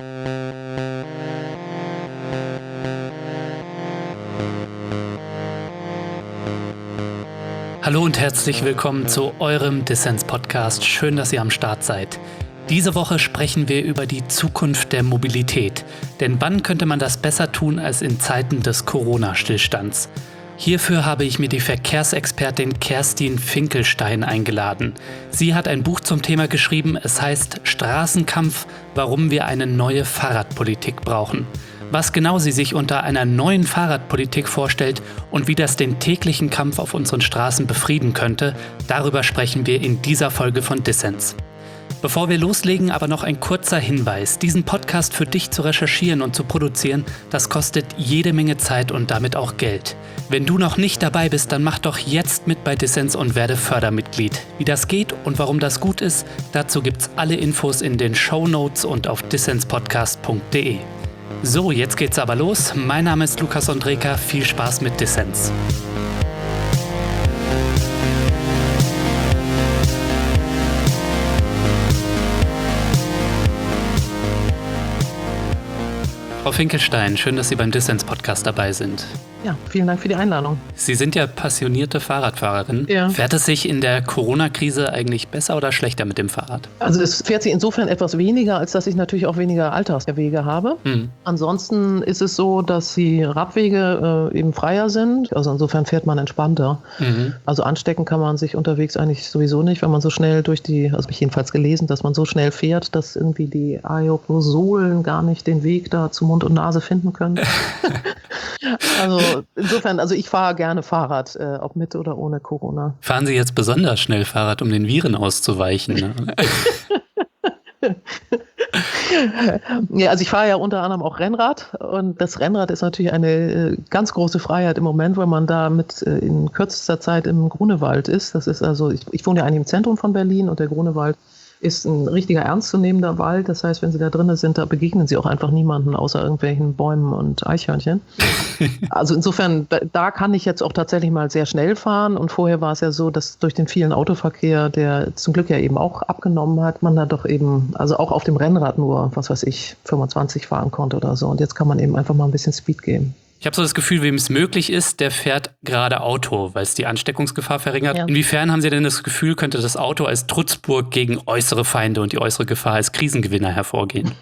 Hallo und herzlich willkommen zu eurem Dissens-Podcast. Schön, dass ihr am Start seid. Diese Woche sprechen wir über die Zukunft der Mobilität. Denn wann könnte man das besser tun als in Zeiten des Corona-Stillstands? Hierfür habe ich mir die Verkehrsexpertin Kerstin Finkelstein eingeladen. Sie hat ein Buch zum Thema geschrieben, es heißt Straßenkampf, warum wir eine neue Fahrradpolitik brauchen. Was genau sie sich unter einer neuen Fahrradpolitik vorstellt und wie das den täglichen Kampf auf unseren Straßen befrieden könnte, darüber sprechen wir in dieser Folge von Dissens. Bevor wir loslegen, aber noch ein kurzer Hinweis. Diesen Podcast für dich zu recherchieren und zu produzieren, das kostet jede Menge Zeit und damit auch Geld. Wenn du noch nicht dabei bist, dann mach doch jetzt mit bei Dissens und werde Fördermitglied. Wie das geht und warum das gut ist, dazu gibt's alle Infos in den Shownotes und auf dissenspodcast.de. So, jetzt geht's aber los. Mein Name ist Lukas Ondreka. Viel Spaß mit Dissens. Frau Finkelstein, schön, dass Sie beim Dissens-Podcast dabei sind. Ja, vielen Dank für die Einladung. Sie sind ja passionierte Fahrradfahrerin. Ja. Fährt es sich in der Corona-Krise eigentlich besser oder schlechter mit dem Fahrrad? Also es fährt sich insofern etwas weniger, als dass ich natürlich auch weniger Alltagswege habe. Ansonsten ist es so, dass die Radwege eben freier sind. Also insofern fährt man entspannter. Also anstecken kann man sich unterwegs eigentlich sowieso nicht, wenn man so schnell also habe ich jedenfalls gelesen, dass man so schnell fährt, dass irgendwie die Aerosolen gar nicht den Weg da zu Mund und Nase finden können. Also insofern, ich fahre gerne Fahrrad, ob mit oder ohne Corona. Fahren Sie jetzt besonders schnell Fahrrad, um den Viren auszuweichen? Ne? Ja, also ich fahre ja unter anderem auch Rennrad und das Rennrad ist natürlich eine ganz große Freiheit im Moment, weil man da in kürzester Zeit im Grunewald ist. Das ist ich wohne ja eigentlich im Zentrum von Berlin und der Grunewald ist ein richtiger ernstzunehmender Wald. Das heißt, wenn Sie da drinnen sind, da begegnen Sie auch einfach niemanden außer irgendwelchen Bäumen und Eichhörnchen. Also insofern, da kann ich jetzt auch tatsächlich mal sehr schnell fahren. Und vorher war es ja so, dass durch den vielen Autoverkehr, der zum Glück ja eben auch abgenommen hat, man da doch eben, also auch auf dem Rennrad nur, 25 fahren konnte oder so. Und jetzt kann man eben einfach mal ein bisschen Speed geben. Ich habe so das Gefühl, wem es möglich ist, der fährt gerade Auto, weil es die Ansteckungsgefahr verringert. Ja. Inwiefern haben Sie denn das Gefühl, könnte das Auto als Trutzburg gegen äußere Feinde und die äußere Gefahr als Krisengewinner hervorgehen?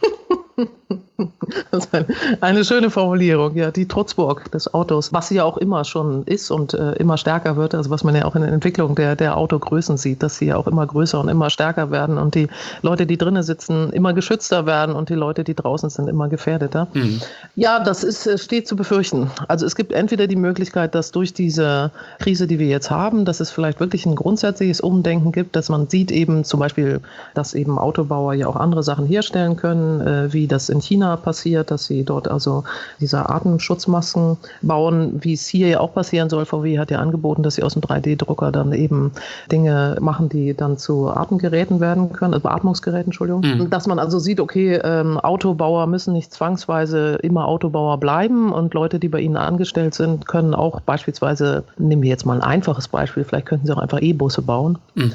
Das ist eine schöne Formulierung, ja, die Trutzburg des Autos, was sie ja auch immer schon ist und immer stärker wird, also was man ja auch in der Entwicklung der Autogrößen sieht, dass sie ja auch immer größer und immer stärker werden und die Leute, die drinnen sitzen, immer geschützter werden und die Leute, die draußen sind, immer gefährdeter. Ja, steht zu befürchten. Also es gibt entweder die Möglichkeit, dass durch diese Krise, die wir jetzt haben, dass es vielleicht wirklich ein grundsätzliches Umdenken gibt, dass man sieht eben zum Beispiel, dass eben Autobauer ja auch andere Sachen herstellen können, wie das in China passiert, dass sie dort also diese Atemschutzmasken bauen, wie es hier ja auch passieren soll. VW hat ja angeboten, dass sie aus dem 3D-Drucker dann eben Dinge machen, die dann zu Atemgeräten werden können, also Beatmungsgeräten, Entschuldigung. Dass man also sieht, okay, Autobauer müssen nicht zwangsweise immer Autobauer bleiben und Leute, die bei ihnen angestellt sind, können auch beispielsweise, nehmen wir jetzt mal ein einfaches Beispiel, vielleicht könnten sie auch einfach E-Busse bauen.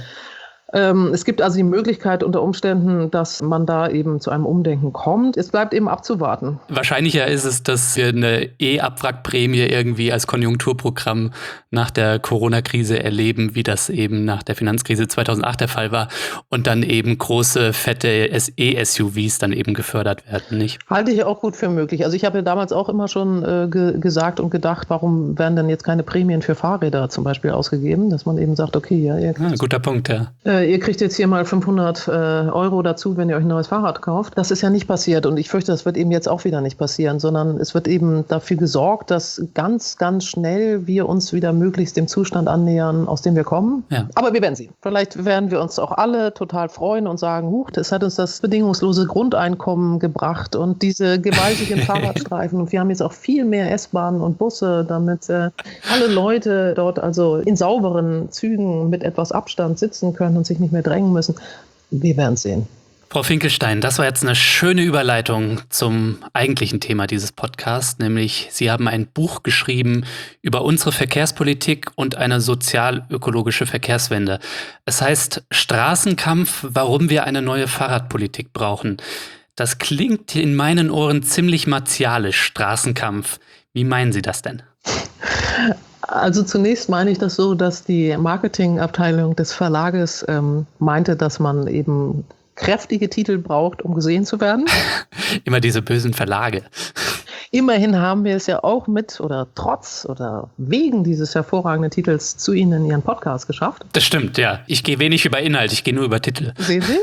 Es gibt also die Möglichkeit unter Umständen, dass man da eben zu einem Umdenken kommt. Es bleibt eben abzuwarten. Wahrscheinlicher ist es, dass wir eine E-Abwrackprämie irgendwie als Konjunkturprogramm nach der Corona-Krise erleben, wie das eben nach der Finanzkrise 2008 der Fall war und dann eben große, fette E-SUVs dann eben gefördert werden, nicht? Halte ich auch gut für möglich. Also ich habe ja damals auch immer schon gesagt und gedacht, warum werden denn jetzt keine Prämien für Fahrräder zum Beispiel ausgegeben, dass man eben sagt, okay, ja, guter Punkt, ja. Ihr kriegt jetzt hier mal 500 Euro dazu, wenn ihr euch ein neues Fahrrad kauft. Das ist ja nicht passiert und ich fürchte, das wird eben jetzt auch wieder nicht passieren, sondern es wird eben dafür gesorgt, dass ganz, ganz schnell wir uns wieder möglichst dem Zustand annähern, aus dem wir kommen. Ja. Aber wir werden sehen. Vielleicht werden wir uns auch alle total freuen und sagen, das hat uns das bedingungslose Grundeinkommen gebracht und diese gewaltigen Fahrradstreifen und wir haben jetzt auch viel mehr S-Bahnen und Busse, damit alle Leute dort also in sauberen Zügen mit etwas Abstand sitzen können und sich nicht mehr drängen müssen. Wir werden sehen. Frau Finkelstein, das war jetzt eine schöne Überleitung zum eigentlichen Thema dieses Podcasts, nämlich Sie haben ein Buch geschrieben über unsere Verkehrspolitik und eine sozial-ökologische Verkehrswende. Es heißt Straßenkampf, warum wir eine neue Fahrradpolitik brauchen. Das klingt in meinen Ohren ziemlich martialisch, Straßenkampf. Wie meinen Sie das denn? Also zunächst meine ich das so, dass die Marketingabteilung des Verlages meinte, dass man eben kräftige Titel braucht, um gesehen zu werden. Immer diese bösen Verlage. Immerhin haben wir es ja auch mit oder trotz oder wegen dieses hervorragenden Titels zu Ihnen in Ihren Podcast geschafft. Das stimmt, ja. Ich gehe wenig über Inhalt, ich gehe nur über Titel. Sehen Sie?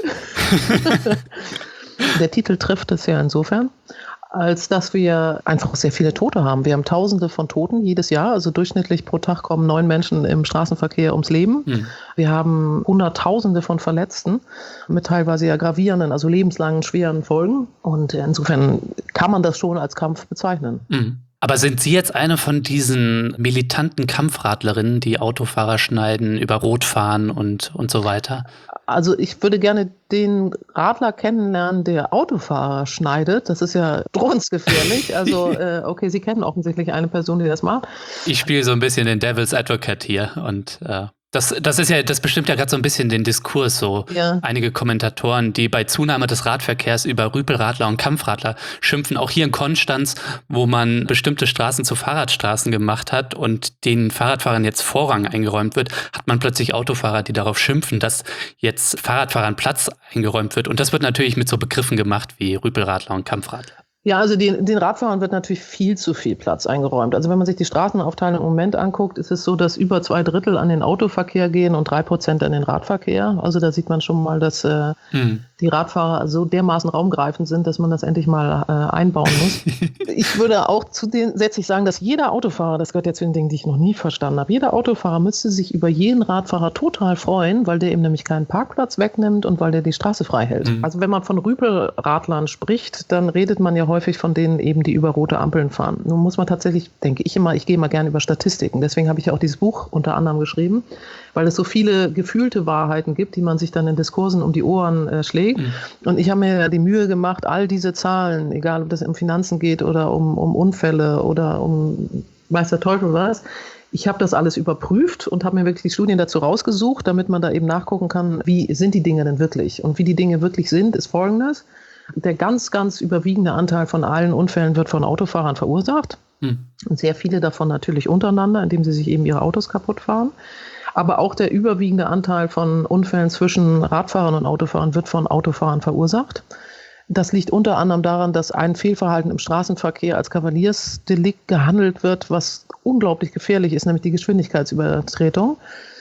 Der Titel trifft es ja insofern, als dass wir einfach sehr viele Tote haben. Wir haben Tausende von Toten jedes Jahr, also durchschnittlich pro Tag kommen 9 Menschen im Straßenverkehr ums Leben. Wir haben Hunderttausende von Verletzten mit teilweise ja gravierenden, also lebenslangen, schweren Folgen. Und insofern kann man das schon als Kampf bezeichnen. Aber sind Sie jetzt eine von diesen militanten Kampfradlerinnen, die Autofahrer schneiden, über Rot fahren und so weiter? Also ich würde gerne den Radler kennenlernen, der Autofahrer schneidet. Das ist ja strunzgefährlich. Also okay, Sie kennen offensichtlich eine Person, die das macht. Ich spiele so ein bisschen den Devil's Advocate hier und das bestimmt ja gerade so ein bisschen den Diskurs so. Ja. Einige Kommentatoren, die bei Zunahme des Radverkehrs über Rüpelradler und Kampfradler schimpfen, auch hier in Konstanz, wo man bestimmte Straßen zu Fahrradstraßen gemacht hat und den Fahrradfahrern jetzt Vorrang eingeräumt wird, hat man plötzlich Autofahrer, die darauf schimpfen, dass jetzt Fahrradfahrern Platz eingeräumt wird. Und das wird natürlich mit so Begriffen gemacht wie Rüpelradler und Kampfradler. Ja, also den Radfahrern wird natürlich viel zu viel Platz eingeräumt. Also wenn man sich die Straßenaufteilung im Moment anguckt, ist es so, dass über 2/3 an den Autoverkehr gehen und 3% an den Radverkehr. Also da sieht man schon mal, dass die Radfahrer so dermaßen raumgreifend sind, dass man das endlich mal einbauen muss. Ich würde auch zusätzlich sagen, dass jeder Autofahrer, das gehört ja zu den Dingen, die ich noch nie verstanden habe, jeder Autofahrer müsste sich über jeden Radfahrer total freuen, weil der ihm nämlich keinen Parkplatz wegnimmt und weil der die Straße frei hält. Also wenn man von Rüpelradlern spricht, dann redet man ja häufig von denen eben, die über rote Ampeln fahren. Nun muss man tatsächlich, denke ich immer, ich gehe immer gerne über Statistiken. Deswegen habe ich ja auch dieses Buch unter anderem geschrieben, weil es so viele gefühlte Wahrheiten gibt, die man sich dann in Diskursen um die Ohren schlägt. Und ich habe mir ja die Mühe gemacht, all diese Zahlen, egal ob das um Finanzen geht oder um Unfälle oder um weiß der Teufel was, ich habe das alles überprüft und habe mir wirklich die Studien dazu rausgesucht, damit man da eben nachgucken kann, wie sind die Dinge denn wirklich. Und wie die Dinge wirklich sind, ist Folgendes. Der ganz, ganz überwiegende Anteil von allen Unfällen wird von Autofahrern verursacht. Und sehr viele davon natürlich untereinander, indem sie sich eben ihre Autos kaputt fahren. Aber auch der überwiegende Anteil von Unfällen zwischen Radfahrern und Autofahrern wird von Autofahrern verursacht. Das liegt unter anderem daran, dass ein Fehlverhalten im Straßenverkehr als Kavaliersdelikt gehandelt wird, was unglaublich gefährlich ist, nämlich die Geschwindigkeitsübertretung.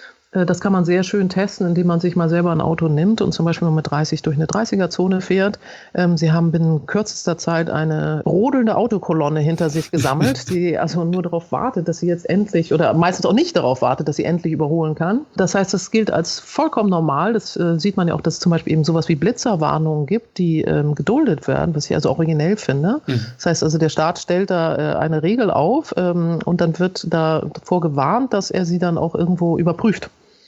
Das kann man sehr schön testen, indem man sich mal selber ein Auto nimmt und zum Beispiel mit 30 durch eine 30er-Zone fährt. Sie haben binnen kürzester Zeit eine rodelnde Autokolonne hinter sich gesammelt, die also nur darauf wartet, dass sie jetzt endlich, oder meistens auch nicht darauf wartet, dass sie endlich überholen kann. Das heißt, das gilt als vollkommen normal. Das sieht man ja auch, dass es zum Beispiel eben sowas wie Blitzerwarnungen gibt, die geduldet werden, was ich also originell finde. Das heißt also, der Staat stellt da eine Regel auf und dann wird davor gewarnt, dass er sie dann auch irgendwo überprüft.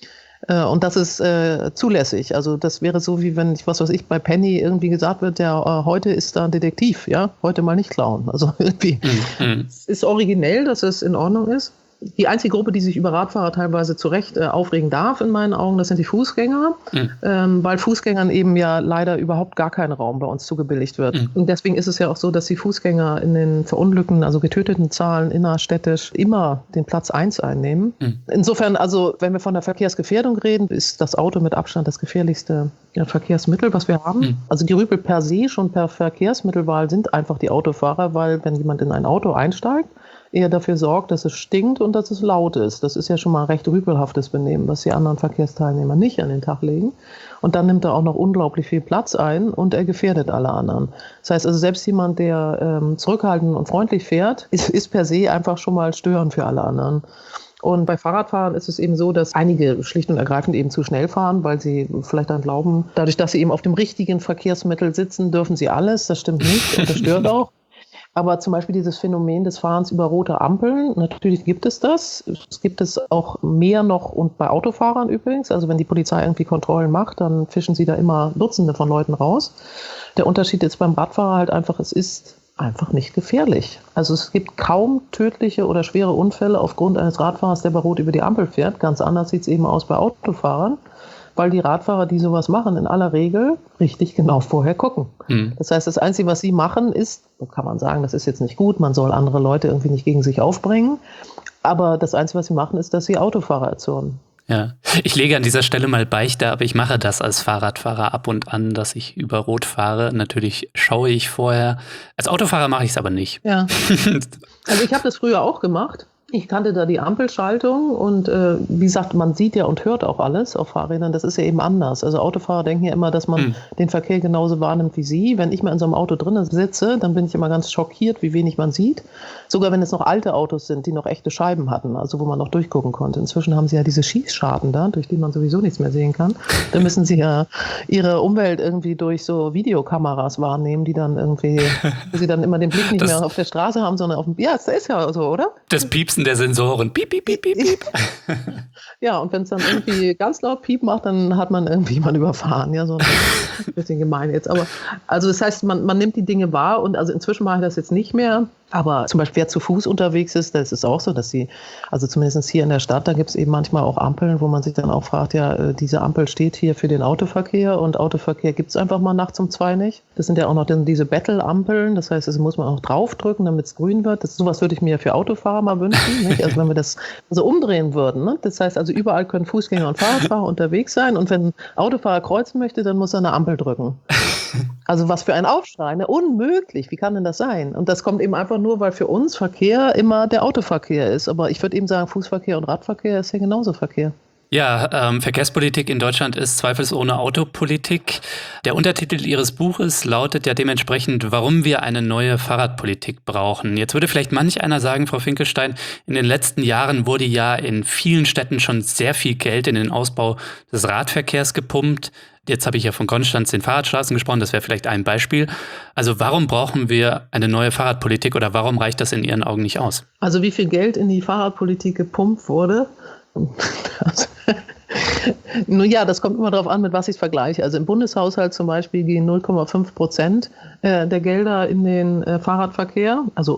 Und das ist zulässig. Also das wäre so, wie wenn, bei Penny irgendwie gesagt wird, ja, heute ist da ein Detektiv, ja, heute mal nicht klauen. Also irgendwie es ist originell, dass es in Ordnung ist. Die einzige Gruppe, die sich über Radfahrer teilweise zu Recht aufregen darf, in meinen Augen, das sind die Fußgänger, weil Fußgängern eben ja leider überhaupt gar kein Raum bei uns zugebilligt wird. Und deswegen ist es ja auch so, dass die Fußgänger in den verunglückten, also getöteten Zahlen innerstädtisch immer den Platz 1 einnehmen. Insofern, also wenn wir von der Verkehrsgefährdung reden, ist das Auto mit Abstand das gefährlichste Verkehrsmittel, was wir haben. Also die Rüpel per se schon per Verkehrsmittelwahl sind einfach die Autofahrer, weil wenn jemand in ein Auto einsteigt, er dafür sorgt, dass es stinkt und dass es laut ist. Das ist ja schon mal ein recht rüpelhaftes Benehmen, was die anderen Verkehrsteilnehmer nicht an den Tag legen. Und dann nimmt er auch noch unglaublich viel Platz ein und er gefährdet alle anderen. Das heißt also, selbst jemand, der zurückhaltend und freundlich fährt, ist per se einfach schon mal störend für alle anderen. Und bei Fahrradfahrern ist es eben so, dass einige schlicht und ergreifend eben zu schnell fahren, weil sie vielleicht dann glauben, dadurch, dass sie eben auf dem richtigen Verkehrsmittel sitzen, dürfen sie alles. Das stimmt nicht und das stört auch. Aber zum Beispiel dieses Phänomen des Fahrens über rote Ampeln, natürlich gibt es das. Es gibt es auch mehr noch und bei Autofahrern übrigens. Also wenn die Polizei irgendwie Kontrollen macht, dann fischen sie da immer Dutzende von Leuten raus. Der Unterschied ist beim Radfahrer halt einfach, es ist einfach nicht gefährlich. Also es gibt kaum tödliche oder schwere Unfälle aufgrund eines Radfahrers, der bei Rot über die Ampel fährt. Ganz anders sieht es eben aus bei Autofahrern. weil die Radfahrer, die sowas machen, in aller Regel richtig genau vorher gucken. Das heißt, das Einzige, was sie machen, ist, so kann man sagen, das ist jetzt nicht gut, man soll andere Leute irgendwie nicht gegen sich aufbringen, aber das Einzige, was sie machen, ist, dass sie Autofahrer erzürnen. Ja, ich lege an dieser Stelle mal Beichte, aber ich mache das als Fahrradfahrer ab und an, dass ich über Rot fahre. Natürlich schaue ich vorher. Als Autofahrer mache ich es aber nicht. Ja. Also ich habe das früher auch gemacht. Ich kannte da die Ampelschaltung und wie gesagt, man sieht ja und hört auch alles auf Fahrrädern. Das ist ja eben anders. Also Autofahrer denken ja immer, dass man den Verkehr genauso wahrnimmt wie sie. Wenn ich mal in so einem Auto drin sitze, dann bin ich immer ganz schockiert, wie wenig man sieht. Sogar wenn es noch alte Autos sind, die noch echte Scheiben hatten, also wo man noch durchgucken konnte. Inzwischen haben sie ja diese Schießscharten da, durch die man sowieso nichts mehr sehen kann. Da müssen sie ja ihre Umwelt irgendwie durch so Videokameras wahrnehmen, die dann irgendwie, wo sie dann immer den Blick nicht mehr auf der Straße haben, sondern auf dem, ja, das ist ja so, oder? Das Piepsen der Sensoren. Piep, piep, piep, piep, piep. Ja, und wenn es dann irgendwie ganz laut Piep macht, dann hat man irgendwie jemanden überfahren. Ja, so ein bisschen gemein jetzt. Aber also das heißt, man nimmt die Dinge wahr und also inzwischen mache ich das jetzt nicht mehr. Aber zum Beispiel, wer zu Fuß unterwegs ist, das ist auch so, dass sie, also zumindest hier in der Stadt, da gibt es eben manchmal auch Ampeln, wo man sich dann auch fragt, ja, diese Ampel steht hier für den Autoverkehr und Autoverkehr gibt es einfach mal nachts um 2 nicht. Das sind ja auch noch dann diese Battle-Ampeln, das heißt, das muss man auch draufdrücken, damit es grün wird. Sowas würde ich mir ja für Autofahrer mal wünschen, nicht? Also wenn wir das so umdrehen würden. Ne? Das heißt also, überall können Fußgänger und Fahrradfahrer unterwegs sein und wenn ein Autofahrer kreuzen möchte, dann muss er eine Ampel drücken. Also was für ein Aufschrei, ne? Unmöglich, wie kann denn das sein? Und das kommt eben einfach nur, weil für uns Verkehr immer der Autoverkehr ist. Aber ich würde eben sagen, Fußverkehr und Radverkehr ist ja genauso Verkehr. Ja, Verkehrspolitik in Deutschland ist zweifelsohne Autopolitik. Der Untertitel Ihres Buches lautet ja dementsprechend, warum wir eine neue Fahrradpolitik brauchen. Jetzt würde vielleicht manch einer sagen, Frau Finkelstein, in den letzten Jahren wurde ja in vielen Städten schon sehr viel Geld in den Ausbau des Radverkehrs gepumpt. Jetzt habe ich ja von Konstanz den Fahrradstraßen gesprochen, das wäre vielleicht ein Beispiel. Also warum brauchen wir eine neue Fahrradpolitik oder warum reicht das in Ihren Augen nicht aus? Also wie viel Geld in die Fahrradpolitik gepumpt wurde? Nun ja, das kommt immer darauf an, mit was ich es vergleiche. Also im Bundeshaushalt zum Beispiel gehen 0,5% der Gelder in den Fahrradverkehr, also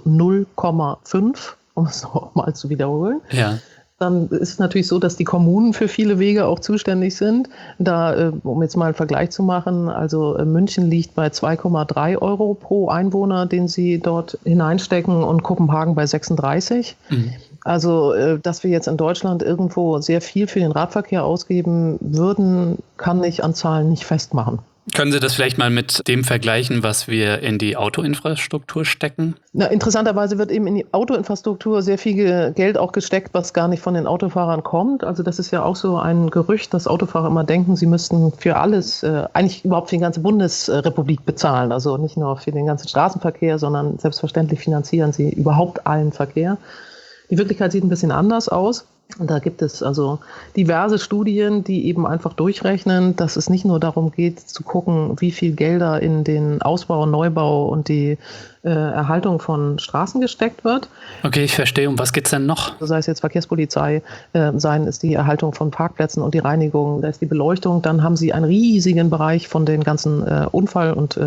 0,5, um es nochmal zu wiederholen. Ja. Dann ist es natürlich so, dass die Kommunen für viele Wege auch zuständig sind. Da, um jetzt mal einen Vergleich zu machen, also München liegt bei 2,3 Euro pro Einwohner, den sie dort hineinstecken und Kopenhagen bei 36. Also, dass wir jetzt in Deutschland irgendwo sehr viel für den Radverkehr ausgeben würden, kann ich an Zahlen nicht festmachen. Können Sie das vielleicht mal mit dem vergleichen, was wir in die Autoinfrastruktur stecken? Na, interessanterweise wird eben in die Autoinfrastruktur sehr viel Geld auch gesteckt, was gar nicht von den Autofahrern kommt. Also das ist ja auch so ein Gerücht, dass Autofahrer immer denken, sie müssten für alles, eigentlich überhaupt für die ganze Bundesrepublik bezahlen. Also nicht nur für den ganzen Straßenverkehr, sondern selbstverständlich finanzieren sie überhaupt allen Verkehr. Die Wirklichkeit sieht ein bisschen anders aus. Und da gibt es also diverse Studien, die eben einfach durchrechnen, dass es nicht nur darum geht, zu gucken, wie viel Gelder in den Ausbau, Neubau und die Erhaltung von Straßen gesteckt wird. Okay, ich verstehe. Um was geht es denn noch? Sei es jetzt Verkehrspolizei, seien es die Erhaltung von Parkplätzen und die Reinigung, da ist die Beleuchtung. Dann haben sie einen riesigen Bereich von den ganzen Unfall- und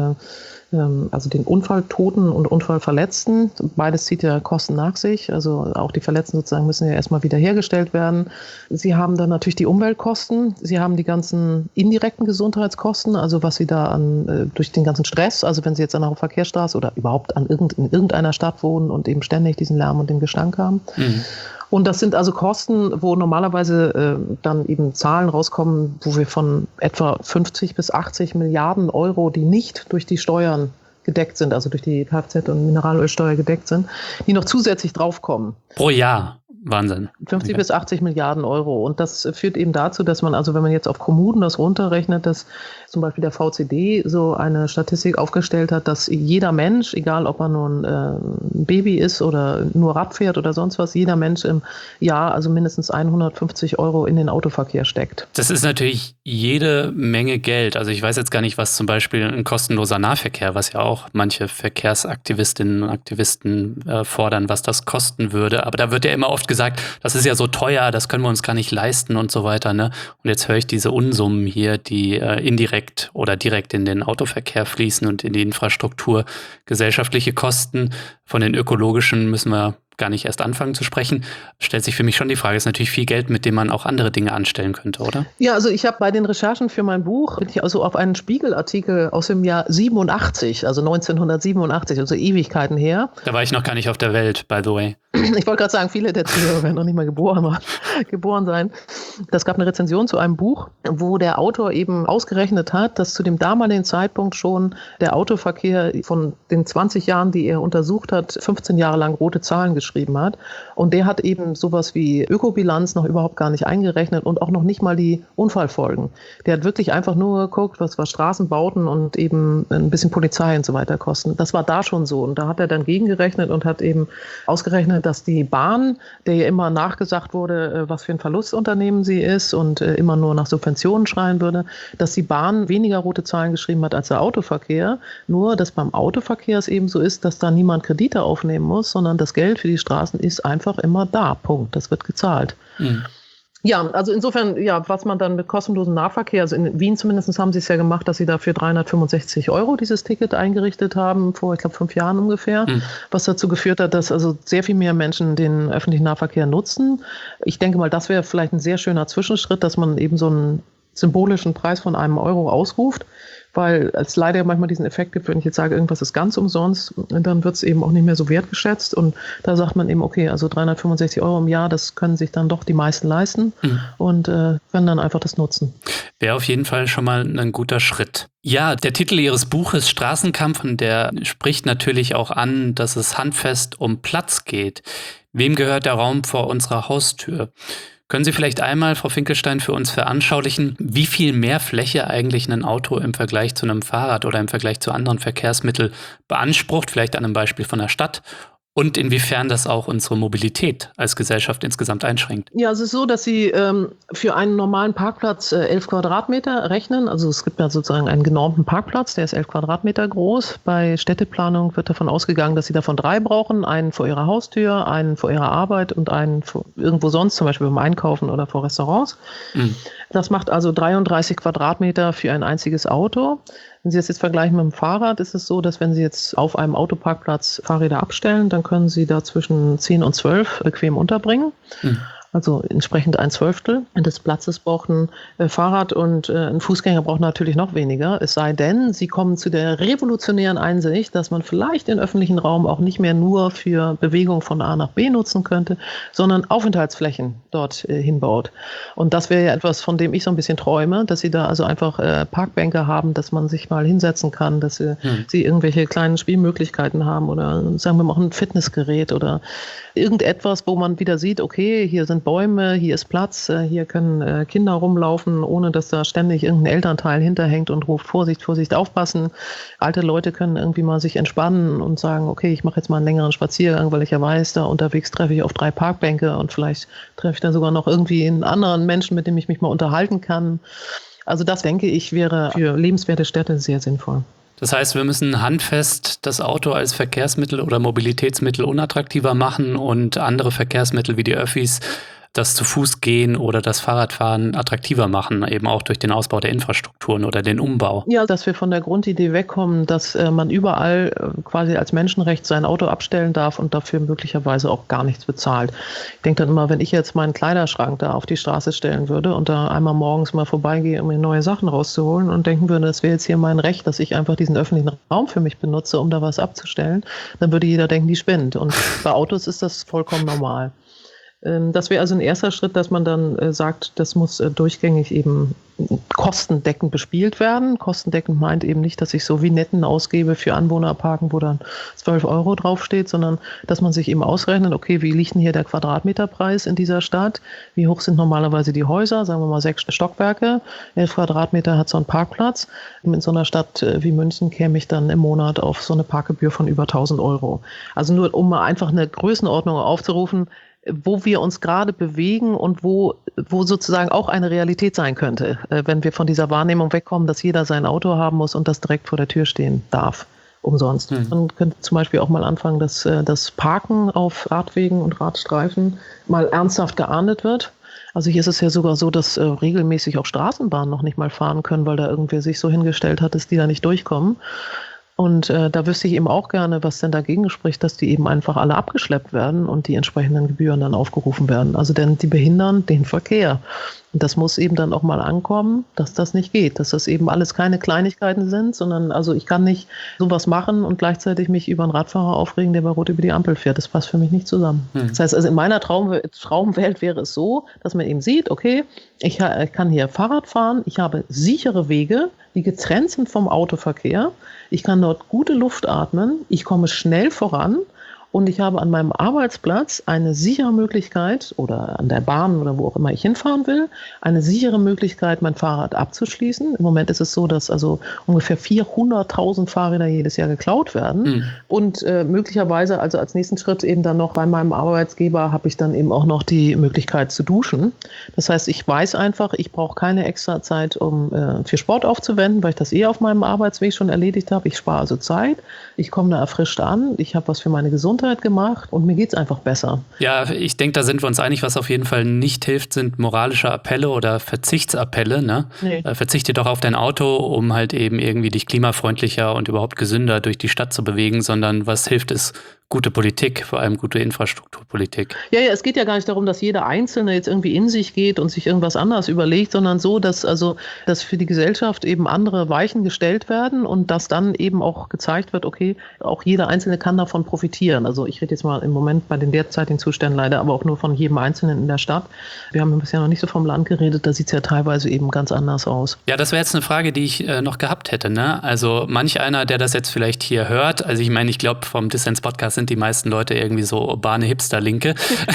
also den Unfalltoten und Unfallverletzten. Beides zieht ja Kosten nach sich. Also auch die Verletzten sozusagen müssen ja erstmal wiederhergestellt werden. Sie haben dann natürlich die Umweltkosten. Sie haben die ganzen indirekten Gesundheitskosten, also was sie da an durch den ganzen Stress, also wenn sie jetzt an einer Verkehrsstraße oder überhaupt in irgendeiner Stadt wohnen und eben ständig diesen Lärm und den Gestank haben. Und das sind also Kosten, wo normalerweise dann eben Zahlen rauskommen, wo wir von etwa 50 bis 80 Milliarden Euro, die nicht durch die Steuern gedeckt sind, also durch die Kfz- und Mineralölsteuer gedeckt sind, die noch zusätzlich draufkommen. Pro Jahr. Wahnsinn. 50 bis 80 Milliarden Euro. Und das führt eben dazu, dass man, also wenn man jetzt auf Kommunen das runterrechnet, dass zum Beispiel der VCD so eine Statistik aufgestellt hat, dass jeder Mensch, egal ob er nun ein Baby ist oder nur Rad fährt oder sonst was, jeder Mensch im Jahr also mindestens 150 Euro in den Autoverkehr steckt. Das ist natürlich jede Menge Geld. Also ich weiß jetzt gar nicht, was zum Beispiel ein kostenloser Nahverkehr, was ja auch manche Verkehrsaktivistinnen und Aktivisten fordern, was das kosten würde. Aber da wird ja immer oft gesagt, das ist ja so teuer, das können wir uns gar nicht leisten und so weiter, ne? Und jetzt höre ich diese Unsummen hier, die indirekt oder direkt in den Autoverkehr fließen und in die Infrastruktur. Gesellschaftliche Kosten von den ökologischen müssen wir gar nicht erst anfangen zu sprechen, stellt sich für mich schon die Frage, ist natürlich viel Geld, mit dem man auch andere Dinge anstellen könnte, oder? Ja, also ich habe bei den Recherchen für mein Buch, bin ich also auf einen Spiegelartikel aus dem Jahr 87, also 1987, also Ewigkeiten her. Da war ich noch gar nicht auf der Welt, by the way. Ich wollte gerade sagen, viele der Zuhörer werden noch nicht mal geboren sein. Das gab eine Rezension zu einem Buch, wo der Autor eben ausgerechnet hat, dass zu dem damaligen Zeitpunkt schon der Autoverkehr von den 20 Jahren, die er untersucht hat, 15 Jahre lang rote Zahlen geschrieben hat. Und der hat eben sowas wie Ökobilanz noch überhaupt gar nicht eingerechnet und auch noch nicht mal die Unfallfolgen. Der hat wirklich einfach nur geguckt, was Straßenbauten und eben ein bisschen Polizei und so weiter kosten. Das war da schon so. Und da hat er dann gegengerechnet und hat eben ausgerechnet, dass die Bahn, der ja immer nachgesagt wurde, was für ein Verlustunternehmen sie ist und immer nur nach Subventionen schreien würde, dass die Bahn weniger rote Zahlen geschrieben hat als der Autoverkehr. Nur, dass beim Autoverkehr es eben so ist, dass da niemand Kredite aufnehmen muss, sondern das Geld für die Straßen ist einfach immer da. Punkt. Das wird gezahlt. Mhm. Ja, also insofern, ja, was man dann mit kostenlosem Nahverkehr, also in Wien zumindest haben sie es ja gemacht, dass sie dafür 365 € dieses Ticket eingerichtet haben, vor, ich glaube, 5 Jahren ungefähr, was dazu geführt hat, dass also sehr viel mehr Menschen den öffentlichen Nahverkehr nutzen. Ich denke mal, das wäre vielleicht ein sehr schöner Zwischenschritt, dass man eben so einen symbolischen Preis von einem Euro ausruft, weil es leider manchmal diesen Effekt gibt, wenn ich jetzt sage, irgendwas ist ganz umsonst, dann wird es eben auch nicht mehr so wertgeschätzt und da sagt man eben, okay, also 365 € im Jahr, das können sich dann doch die meisten leisten und können dann einfach das nutzen. Wäre auf jeden Fall schon mal ein guter Schritt. Ja, der Titel Ihres Buches Straßenkampf, und der spricht natürlich auch an, dass es handfest um Platz geht. Wem gehört der Raum vor unserer Haustür? Können Sie vielleicht einmal, Frau Finkelstein, für uns veranschaulichen, wie viel mehr Fläche eigentlich ein Auto im Vergleich zu einem Fahrrad oder im Vergleich zu anderen Verkehrsmitteln beansprucht, vielleicht an einem Beispiel von der Stadt? Und inwiefern das auch unsere Mobilität als Gesellschaft insgesamt einschränkt? Ja, es ist so, dass Sie für einen normalen Parkplatz 11 Quadratmeter rechnen. Also es gibt ja sozusagen einen genormten Parkplatz, der ist 11 Quadratmeter groß. Bei Städteplanung wird davon ausgegangen, dass Sie davon 3 brauchen. Einen vor Ihrer Haustür, einen vor Ihrer Arbeit und einen irgendwo sonst, zum Beispiel beim Einkaufen oder vor Restaurants. Das macht also 33 Quadratmeter für ein einziges Auto. Wenn Sie das jetzt vergleichen mit dem Fahrrad, ist es so, dass wenn Sie jetzt auf einem Autoparkplatz Fahrräder abstellen, dann können Sie da zwischen 10 und 12 bequem unterbringen. Also entsprechend 1/12 des Platzes braucht ein Fahrrad und ein Fußgänger braucht natürlich noch weniger. Es sei denn, Sie kommen zu der revolutionären Einsicht, dass man vielleicht den öffentlichen Raum auch nicht mehr nur für Bewegung von A nach B nutzen könnte, sondern Aufenthaltsflächen dort hinbaut. Und das wäre ja etwas, von dem ich so ein bisschen träume, dass Sie da also einfach Parkbänke haben, dass man sich mal hinsetzen kann, dass Sie irgendwelche kleinen Spielmöglichkeiten haben oder sagen wir mal ein Fitnessgerät oder irgendetwas, wo man wieder sieht, okay, hier sind Bäume, hier ist Platz, hier können Kinder rumlaufen, ohne dass da ständig irgendein Elternteil hinterhängt und ruft, Vorsicht, Vorsicht, aufpassen. Alte Leute können irgendwie mal sich entspannen und sagen, okay, ich mache jetzt mal einen längeren Spaziergang, weil ich ja weiß, da unterwegs treffe ich auf 3 Parkbänke und vielleicht treffe ich dann sogar noch irgendwie einen anderen Menschen, mit dem ich mich mal unterhalten kann. Also das, denke ich, wäre für lebenswerte Städte sehr sinnvoll. Das heißt, wir müssen handfest das Auto als Verkehrsmittel oder Mobilitätsmittel unattraktiver machen und andere Verkehrsmittel wie die Öffis, das zu Fuß gehen oder das Fahrradfahren attraktiver machen, eben auch durch den Ausbau der Infrastrukturen oder den Umbau. Ja, dass wir von der Grundidee wegkommen, dass man überall quasi als Menschenrecht sein Auto abstellen darf und dafür möglicherweise auch gar nichts bezahlt. Ich denke dann immer, wenn ich jetzt meinen Kleiderschrank da auf die Straße stellen würde und da einmal morgens mal vorbeigehe, um mir neue Sachen rauszuholen und denken würde, das wäre jetzt hier mein Recht, dass ich einfach diesen öffentlichen Raum für mich benutze, um da was abzustellen, dann würde jeder denken, die spinnt. Und bei Autos ist das vollkommen normal. Das wäre also ein erster Schritt, dass man dann sagt, das muss durchgängig eben kostendeckend bespielt werden. Kostendeckend meint eben nicht, dass ich so Vignetten ausgebe für Anwohnerparken, wo dann 12 € draufsteht, sondern dass man sich eben ausrechnet, okay, wie liegt denn hier der Quadratmeterpreis in dieser Stadt? Wie hoch sind normalerweise die Häuser? Sagen wir mal 6 Stockwerke. 11 Quadratmeter hat so ein Parkplatz. In so einer Stadt wie München käme ich dann im Monat auf so eine Parkgebühr von über 1.000 €. Also nur, um mal einfach eine Größenordnung aufzurufen, wo wir uns gerade bewegen und wo sozusagen auch eine Realität sein könnte, wenn wir von dieser Wahrnehmung wegkommen, dass jeder sein Auto haben muss und das direkt vor der Tür stehen darf, umsonst. Man könnte zum Beispiel auch mal anfangen, dass das Parken auf Radwegen und Radstreifen mal ernsthaft geahndet wird. Also hier ist es ja sogar so, dass regelmäßig auch Straßenbahnen noch nicht mal fahren können, weil da irgendwer sich so hingestellt hat, dass die da nicht durchkommen. Und da wüsste ich eben auch gerne, was denn dagegen spricht, dass die eben einfach alle abgeschleppt werden und die entsprechenden Gebühren dann aufgerufen werden. Also denn die behindern den Verkehr. Und das muss eben dann auch mal ankommen, dass das nicht geht, dass das eben alles keine Kleinigkeiten sind, sondern also ich kann nicht sowas machen und gleichzeitig mich über einen Radfahrer aufregen, der bei Rot über die Ampel fährt. Das passt für mich nicht zusammen. Das heißt, also in meiner Traumwelt wäre es so, dass man eben sieht, okay, ich kann hier Fahrrad fahren, ich habe sichere Wege, die getrennt sind vom Autoverkehr, ich kann dort gute Luft atmen, ich komme schnell voran. Und ich habe an meinem Arbeitsplatz eine sichere Möglichkeit oder an der Bahn oder wo auch immer ich hinfahren will, eine sichere Möglichkeit, mein Fahrrad abzuschließen. Im Moment ist es so, dass also ungefähr 400.000 Fahrräder jedes Jahr geklaut werden. Und möglicherweise also als nächsten Schritt eben dann noch bei meinem Arbeitgeber habe ich dann eben auch noch die Möglichkeit zu duschen. Das heißt, ich weiß einfach, ich brauche keine extra Zeit, um für Sport aufzuwenden, weil ich das auf meinem Arbeitsweg schon erledigt habe. Ich spare also Zeit, ich komme da erfrischt an, ich habe was für meine Gesundheit gemacht und mir geht es einfach besser. Ja, ich denke, da sind wir uns einig. Was auf jeden Fall nicht hilft, sind moralische Appelle oder Verzichtsappelle. Ne? Nee. Verzichte doch auf dein Auto, um halt eben irgendwie dich klimafreundlicher und überhaupt gesünder durch die Stadt zu bewegen, sondern was hilft, ist gute Politik, vor allem gute Infrastrukturpolitik. Ja, es geht ja gar nicht darum, dass jeder Einzelne jetzt irgendwie in sich geht und sich irgendwas anderes überlegt, sondern so, dass für die Gesellschaft eben andere Weichen gestellt werden und dass dann eben auch gezeigt wird, okay, auch jeder Einzelne kann davon profitieren. Also ich rede jetzt mal im Moment bei den derzeitigen Zuständen leider, aber auch nur von jedem Einzelnen in der Stadt. Wir haben bisher noch nicht so vom Land geredet, da sieht es ja teilweise eben ganz anders aus. Ja, das wäre jetzt eine Frage, die ich noch gehabt hätte. Ne? Also manch einer, der das jetzt vielleicht hier hört, also ich meine, ich glaube, vom Dissens-Podcast sind die meisten Leute irgendwie so urbane Hipster-Linke.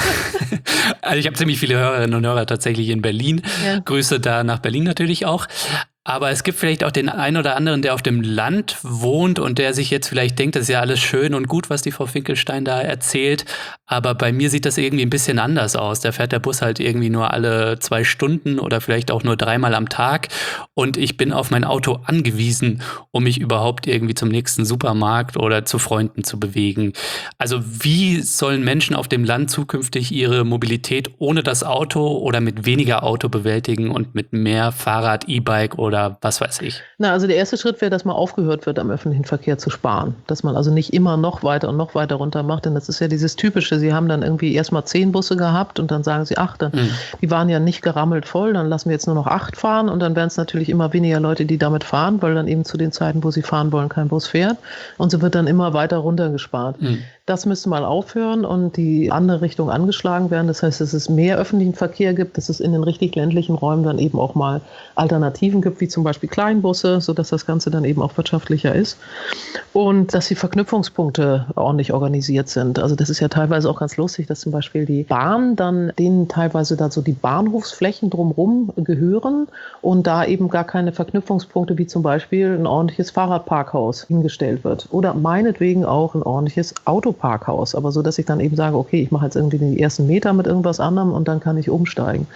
Also ich habe ziemlich viele Hörerinnen und Hörer tatsächlich in Berlin. Ja. Grüße da nach Berlin natürlich auch. Aber es gibt vielleicht auch den einen oder anderen, der auf dem Land wohnt und der sich jetzt vielleicht denkt, das ist ja alles schön und gut, was die Frau Finkelstein da erzählt. Aber bei mir sieht das irgendwie ein bisschen anders aus. Da fährt der Bus halt irgendwie nur alle 2 Stunden oder vielleicht auch nur 3-mal am Tag. Und ich bin auf mein Auto angewiesen, um mich überhaupt irgendwie zum nächsten Supermarkt oder zu Freunden zu bewegen. Also wie sollen Menschen auf dem Land zukünftig ihre Mobilität ohne das Auto oder mit weniger Auto bewältigen und mit mehr Fahrrad, E-Bike oder was weiß ich? Na, also der erste Schritt wäre, dass mal aufgehört wird, am öffentlichen Verkehr zu sparen. Dass man also nicht immer noch weiter und noch weiter runter macht, denn das ist ja dieses Typische. Sie haben dann irgendwie erstmal 10 Busse gehabt und dann sagen sie, die waren ja nicht gerammelt voll, dann lassen wir jetzt nur noch 8 fahren und dann werden es natürlich immer weniger Leute, die damit fahren, weil dann eben zu den Zeiten, wo sie fahren wollen, kein Bus fährt und so wird dann immer weiter runtergespart. Das müsste mal aufhören und die andere Richtung angeschlagen werden. Das heißt, dass es mehr öffentlichen Verkehr gibt, dass es in den richtig ländlichen Räumen dann eben auch mal Alternativen gibt, wie zum Beispiel Kleinbusse, sodass das Ganze dann eben auch wirtschaftlicher ist. Und dass die Verknüpfungspunkte ordentlich organisiert sind. Also das ist ja teilweise auch ganz lustig, dass zum Beispiel die Bahn denen teilweise da so die Bahnhofsflächen drumherum gehören und da eben gar keine Verknüpfungspunkte wie zum Beispiel ein ordentliches Fahrradparkhaus hingestellt wird. Oder meinetwegen auch ein ordentliches Autoparkhaus, aber so, dass ich dann eben sage, okay, ich mache jetzt irgendwie die ersten Meter mit irgendwas anderem und dann kann ich umsteigen.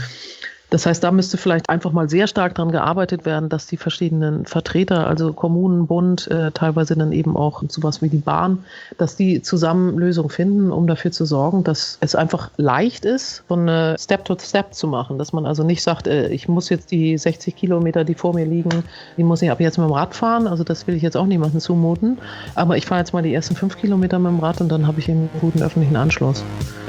Das heißt, da müsste vielleicht einfach mal sehr stark daran gearbeitet werden, dass die verschiedenen Vertreter, also Kommunen, Bund, teilweise dann eben auch sowas wie die Bahn, dass die zusammen Lösungen finden, um dafür zu sorgen, dass es einfach leicht ist, von Step-to-Step zu machen. Dass man also nicht sagt, ich muss jetzt die 60 Kilometer, die vor mir liegen, die muss ich ab jetzt mit dem Rad fahren. Also das will ich jetzt auch niemandem zumuten. Aber ich fahre jetzt mal die ersten 5 Kilometer mit dem Rad und dann habe ich einen guten öffentlichen Anschluss.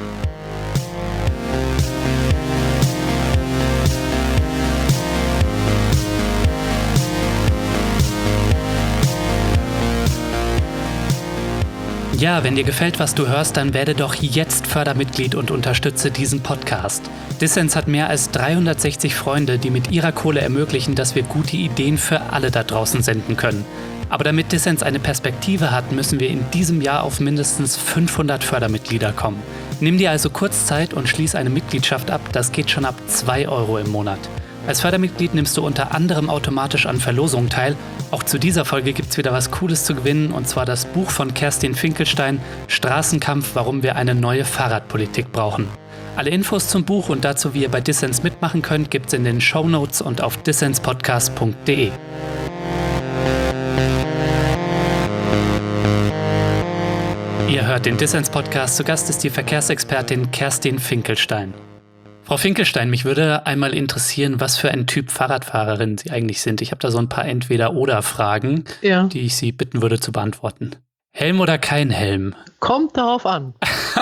Ja, wenn dir gefällt, was du hörst, dann werde doch jetzt Fördermitglied und unterstütze diesen Podcast. Dissens hat mehr als 360 Freunde, die mit ihrer Kohle ermöglichen, dass wir gute Ideen für alle da draußen senden können. Aber damit Dissens eine Perspektive hat, müssen wir in diesem Jahr auf mindestens 500 Fördermitglieder kommen. Nimm dir also kurz Zeit und schließ eine Mitgliedschaft ab, das geht schon ab 2 € im Monat. Als Fördermitglied nimmst du unter anderem automatisch an Verlosungen teil. Auch zu dieser Folge gibt's wieder was Cooles zu gewinnen, und zwar das Buch von Kerstin Finkelstein, Straßenkampf, warum wir eine neue Fahrradpolitik brauchen. Alle Infos zum Buch und dazu, wie ihr bei Dissens mitmachen könnt, gibt's in den Shownotes und auf dissenspodcast.de. Ihr hört den Dissens-Podcast, zu Gast ist die Verkehrsexpertin Kerstin Finkelstein. Frau Finkelstein, mich würde einmal interessieren, was für ein Typ Fahrradfahrerin Sie eigentlich sind. Ich habe da so ein paar Entweder-oder-Fragen, Ja. die ich Sie bitten würde zu beantworten. Helm oder kein Helm? Kommt darauf an.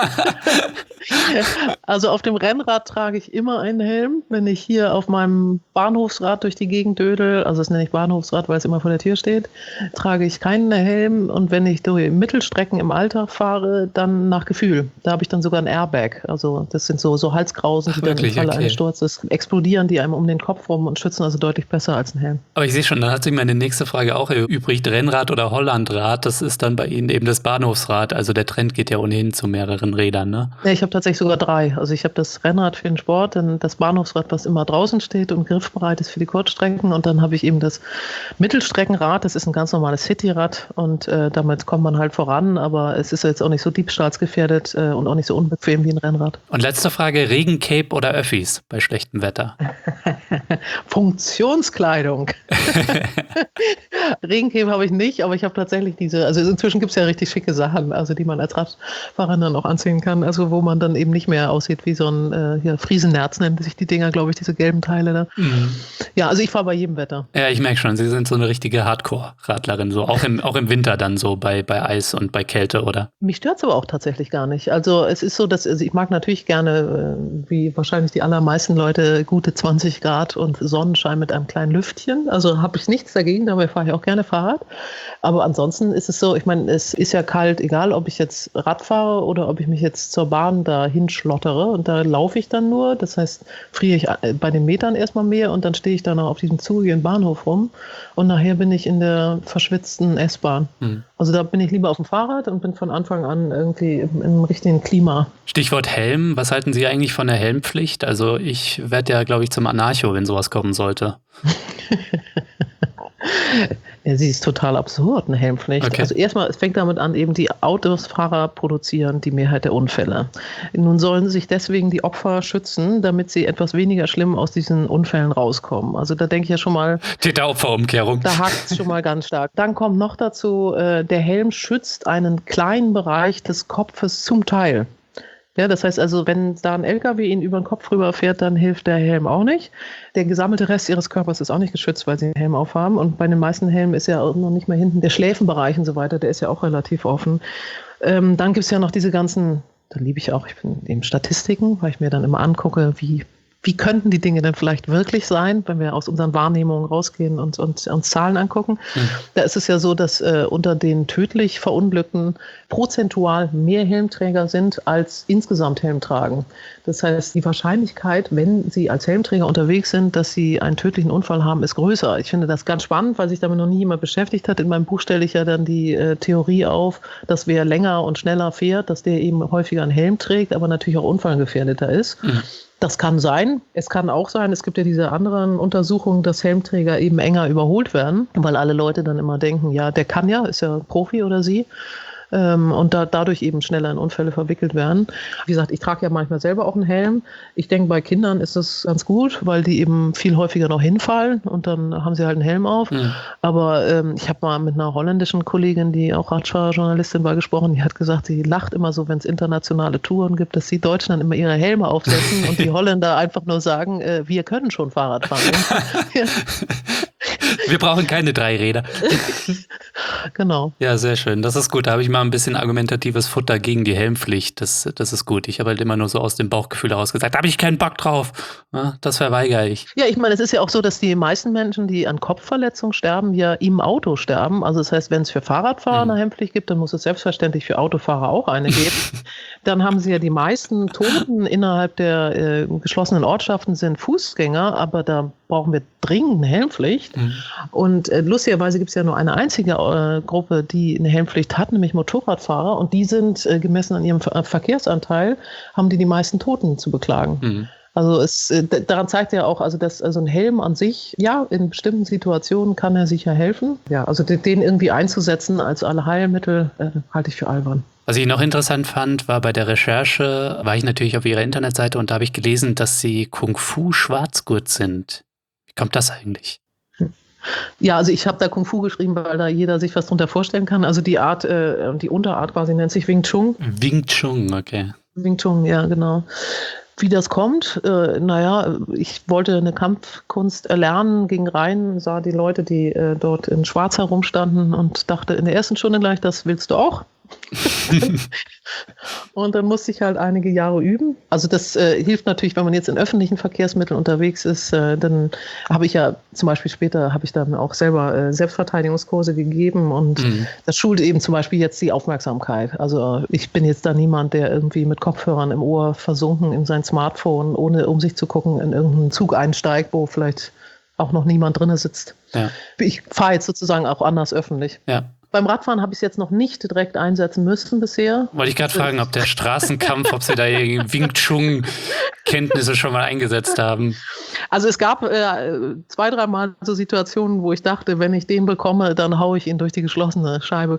Also auf dem Rennrad trage ich immer einen Helm. Wenn ich hier auf meinem Bahnhofsrad durch die Gegend dödel, also das nenne ich Bahnhofsrad, weil es immer vor der Tür steht, trage ich keinen Helm. Und wenn ich durch Mittelstrecken im Alltag fahre, dann nach Gefühl. Da habe ich dann sogar ein Airbag. Also das sind so Halskrausen, die dann im Falle eines Sturzes explodieren, die einem um den Kopf rum und schützen also deutlich besser als ein Helm. Aber ich sehe schon, dann hat sich meine nächste Frage auch erübrigt. Rennrad oder Hollandrad, das ist dann bei Ihnen eben das Bahnhofsrad. Also der Trend geht ja ohnehin zu mehreren Rädern, ne? Ja, ich habe tatsächlich sogar 3. Also ich habe das Rennrad für den Sport, dann das Bahnhofsrad, was immer draußen steht und griffbereit ist für die Kurzstrecken. Und dann habe ich eben das Mittelstreckenrad, das ist ein ganz normales Cityrad und damit kommt man halt voran. Aber es ist jetzt auch nicht so diebstahlsgefährdet und auch nicht so unbequem wie ein Rennrad. Und letzte Frage, Regencape oder Öffis bei schlechtem Wetter? Funktionskleidung. Regencape habe ich nicht, aber ich habe tatsächlich also inzwischen gibt es ja richtig schicke Sachen, also die man als Radfahrer dann auch anziehen kann, also wo man dann eben nicht mehr aussieht wie so ein Friesennerz, nennen sich die Dinger, glaube ich, diese gelben Teile da. Mhm. Ja, also ich fahre bei jedem Wetter. Ja, ich merke schon, Sie sind so eine richtige Hardcore-Radlerin, so auch im Winter dann so bei Eis und bei Kälte, oder? Mich stört es aber auch tatsächlich gar nicht. Also es ist so, dass ich mag natürlich gerne, wie wahrscheinlich die allermeisten Leute, gute 20 Grad und Sonnenschein mit einem kleinen Lüftchen. Also habe ich nichts dagegen, dabei fahre ich auch gerne Fahrrad. Aber ansonsten ist es so, ich meine, es ist ja kalt, egal ob ich jetzt Rad fahre oder ob ich mich jetzt zur Bahn da hinschlottere und da laufe ich dann nur. Das heißt, friere ich bei den Metern erstmal mehr und dann stehe ich dann noch auf diesem zugigen Bahnhof rum und nachher bin ich in der verschwitzten S-Bahn. Mhm. Also da bin ich lieber auf dem Fahrrad und bin von Anfang an irgendwie im richtigen Klima. Stichwort Helm, was halten Sie eigentlich von der Helmpflicht? Also ich werde ja, glaube ich, zum Anarcho, wenn sowas kommen sollte. Ja, sie ist total absurd, eine Helmpflicht. Okay. Also erstmal, es fängt damit an, eben die Autofahrer produzieren die Mehrheit der Unfälle. Nun sollen sich deswegen die Opfer schützen, damit sie etwas weniger schlimm aus diesen Unfällen rauskommen. Also da denke ich ja schon mal... Täter-Opfer-Umkehrung. Da hakt es schon mal ganz stark. Dann kommt noch dazu, der Helm schützt einen kleinen Bereich des Kopfes zum Teil. Ja, das heißt also, wenn da ein LKW Ihnen über den Kopf rüberfährt, dann hilft der Helm auch nicht. Der gesammelte Rest Ihres Körpers ist auch nicht geschützt, weil Sie einen Helm aufhaben. Und bei den meisten Helmen ist ja auch noch nicht mal hinten der Schläfenbereich und so weiter, der ist ja auch relativ offen. Dann gibt es ja noch diese ganzen, da liebe ich auch, ich bin eben Statistiken, weil ich mir dann immer angucke, wie könnten die Dinge denn vielleicht wirklich sein, wenn wir aus unseren Wahrnehmungen rausgehen und uns Zahlen angucken. Mhm. Da ist es ja so, dass unter den tödlich Verunglückten prozentual mehr Helmträger sind, als insgesamt Helm tragen. Das heißt, die Wahrscheinlichkeit, wenn sie als Helmträger unterwegs sind, dass sie einen tödlichen Unfall haben, ist größer. Ich finde das ganz spannend, weil sich damit noch nie jemand beschäftigt hat. In meinem Buch stelle ich ja dann die Theorie auf, dass wer länger und schneller fährt, dass der eben häufiger einen Helm trägt, aber natürlich auch unfallgefährdeter ist. Mhm. Das kann sein. Es kann auch sein, es gibt ja diese anderen Untersuchungen, dass Helmträger eben enger überholt werden, weil alle Leute dann immer denken, ja, der kann ja, ist ja Profi oder sie. Und dadurch eben schneller in Unfälle verwickelt werden. Wie gesagt, ich trage ja manchmal selber auch einen Helm. Ich denke, bei Kindern ist das ganz gut, weil die eben viel häufiger noch hinfallen und dann haben sie halt einen Helm auf. Mhm. Aber ich habe mal mit einer holländischen Kollegin, die auch Radfahrerjournalistin war, gesprochen, die hat gesagt, sie lacht immer so, wenn es internationale Touren gibt, dass die Deutschen dann immer ihre Helme aufsetzen und die Holländer einfach nur sagen, wir können schon Fahrrad fahren. Ja. Wir brauchen keine 3 Räder. Genau. Ja, sehr schön. Das ist gut. Da habe ich mal ein bisschen argumentatives Futter gegen die Helmpflicht. Das ist gut. Ich habe halt immer nur so aus dem Bauchgefühl heraus gesagt, da habe ich keinen Bock drauf. Ja, das verweigere ich. Ja, ich meine, es ist ja auch so, dass die meisten Menschen, die an Kopfverletzungen sterben, ja im Auto sterben. Also das heißt, wenn es für Fahrradfahrer eine Helmpflicht gibt, dann muss es selbstverständlich für Autofahrer auch eine geben. Dann haben sie ja die meisten Toten innerhalb der geschlossenen Ortschaften sind Fußgänger, aber da brauchen wir dringend eine Helmpflicht. Mhm. Und lustigerweise gibt es ja nur eine einzige Gruppe, die eine Helmpflicht hat, nämlich Motorradfahrer. Und die sind, gemessen an ihrem Verkehrsanteil, haben die meisten Toten zu beklagen. Mhm. Also daran zeigt ja auch, also dass also ein Helm an sich, ja, in bestimmten Situationen kann er sicher helfen. Ja, also den irgendwie einzusetzen als Allheilmittel, halte ich für albern. Was ich noch interessant fand, war bei der Recherche, war ich natürlich auf ihrer Internetseite und da habe ich gelesen, dass sie Kung-Fu-Schwarzgurt sind. Wie kommt das eigentlich? Ja, also ich habe da Kung Fu geschrieben, weil da jeder sich was drunter vorstellen kann. Also die Art, die Unterart quasi nennt sich Wing Chun. Wing Chun, okay. Wing Chun, ja, genau. Wie das kommt, ich wollte eine Kampfkunst erlernen, ging rein, sah die Leute, die dort in Schwarz herumstanden und dachte in der ersten Stunde gleich, das willst du auch? Und dann musste ich halt einige Jahre üben. Also das hilft natürlich, wenn man jetzt in öffentlichen Verkehrsmitteln unterwegs ist, dann habe ich ja zum Beispiel später, habe ich dann auch selber Selbstverteidigungskurse gegeben und das schult eben zum Beispiel jetzt die Aufmerksamkeit. Also ich bin jetzt da niemand, der irgendwie mit Kopfhörern im Ohr versunken in sein Smartphone, ohne um sich zu gucken, in irgendeinen Zug einsteigt, wo vielleicht auch noch niemand drin sitzt. Ja. Ich fahre jetzt sozusagen auch anders öffentlich. Ja. Beim Radfahren habe ich es jetzt noch nicht direkt einsetzen müssen bisher. Wollte ich gerade fragen, ob der Straßenkampf, ob Sie da Wing Chun-Kenntnisse schon mal eingesetzt haben. Also es gab 2-3 Mal so Situationen, wo ich dachte, wenn ich den bekomme, dann haue ich ihn durch die geschlossene Scheibe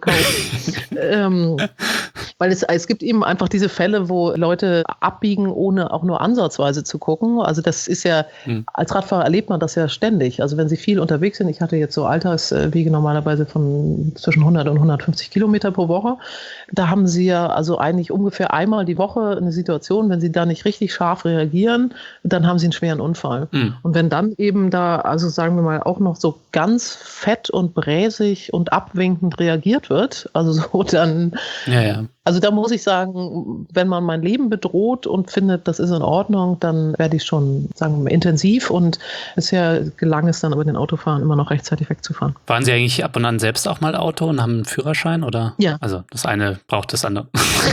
weil es gibt eben einfach diese Fälle, wo Leute abbiegen, ohne auch nur ansatzweise zu gucken. Also das ist ja, als Radfahrer erlebt man das ja ständig. Also wenn Sie viel unterwegs sind, ich hatte jetzt so Alltagswege normalerweise von zwischen 100 und 150 Kilometer pro Woche. Da haben Sie ja also eigentlich ungefähr einmal die Woche eine Situation, wenn Sie da nicht richtig scharf reagieren, dann haben Sie einen schweren Unfall. Und wenn dann eben da, also sagen wir mal, auch noch so ganz fett und bräsig und abwinkend reagiert wird, also so dann, also da muss ich sagen, wenn man mein Leben bedroht und findet, das ist in Ordnung, dann werde ich schon, sagen wir mal, intensiv und bisher gelang es dann über den Autofahren immer noch rechtzeitig wegzufahren. Waren Sie eigentlich ab und an selbst auch mal Auto und haben einen Führerschein, oder? Ja. Also das eine braucht das andere.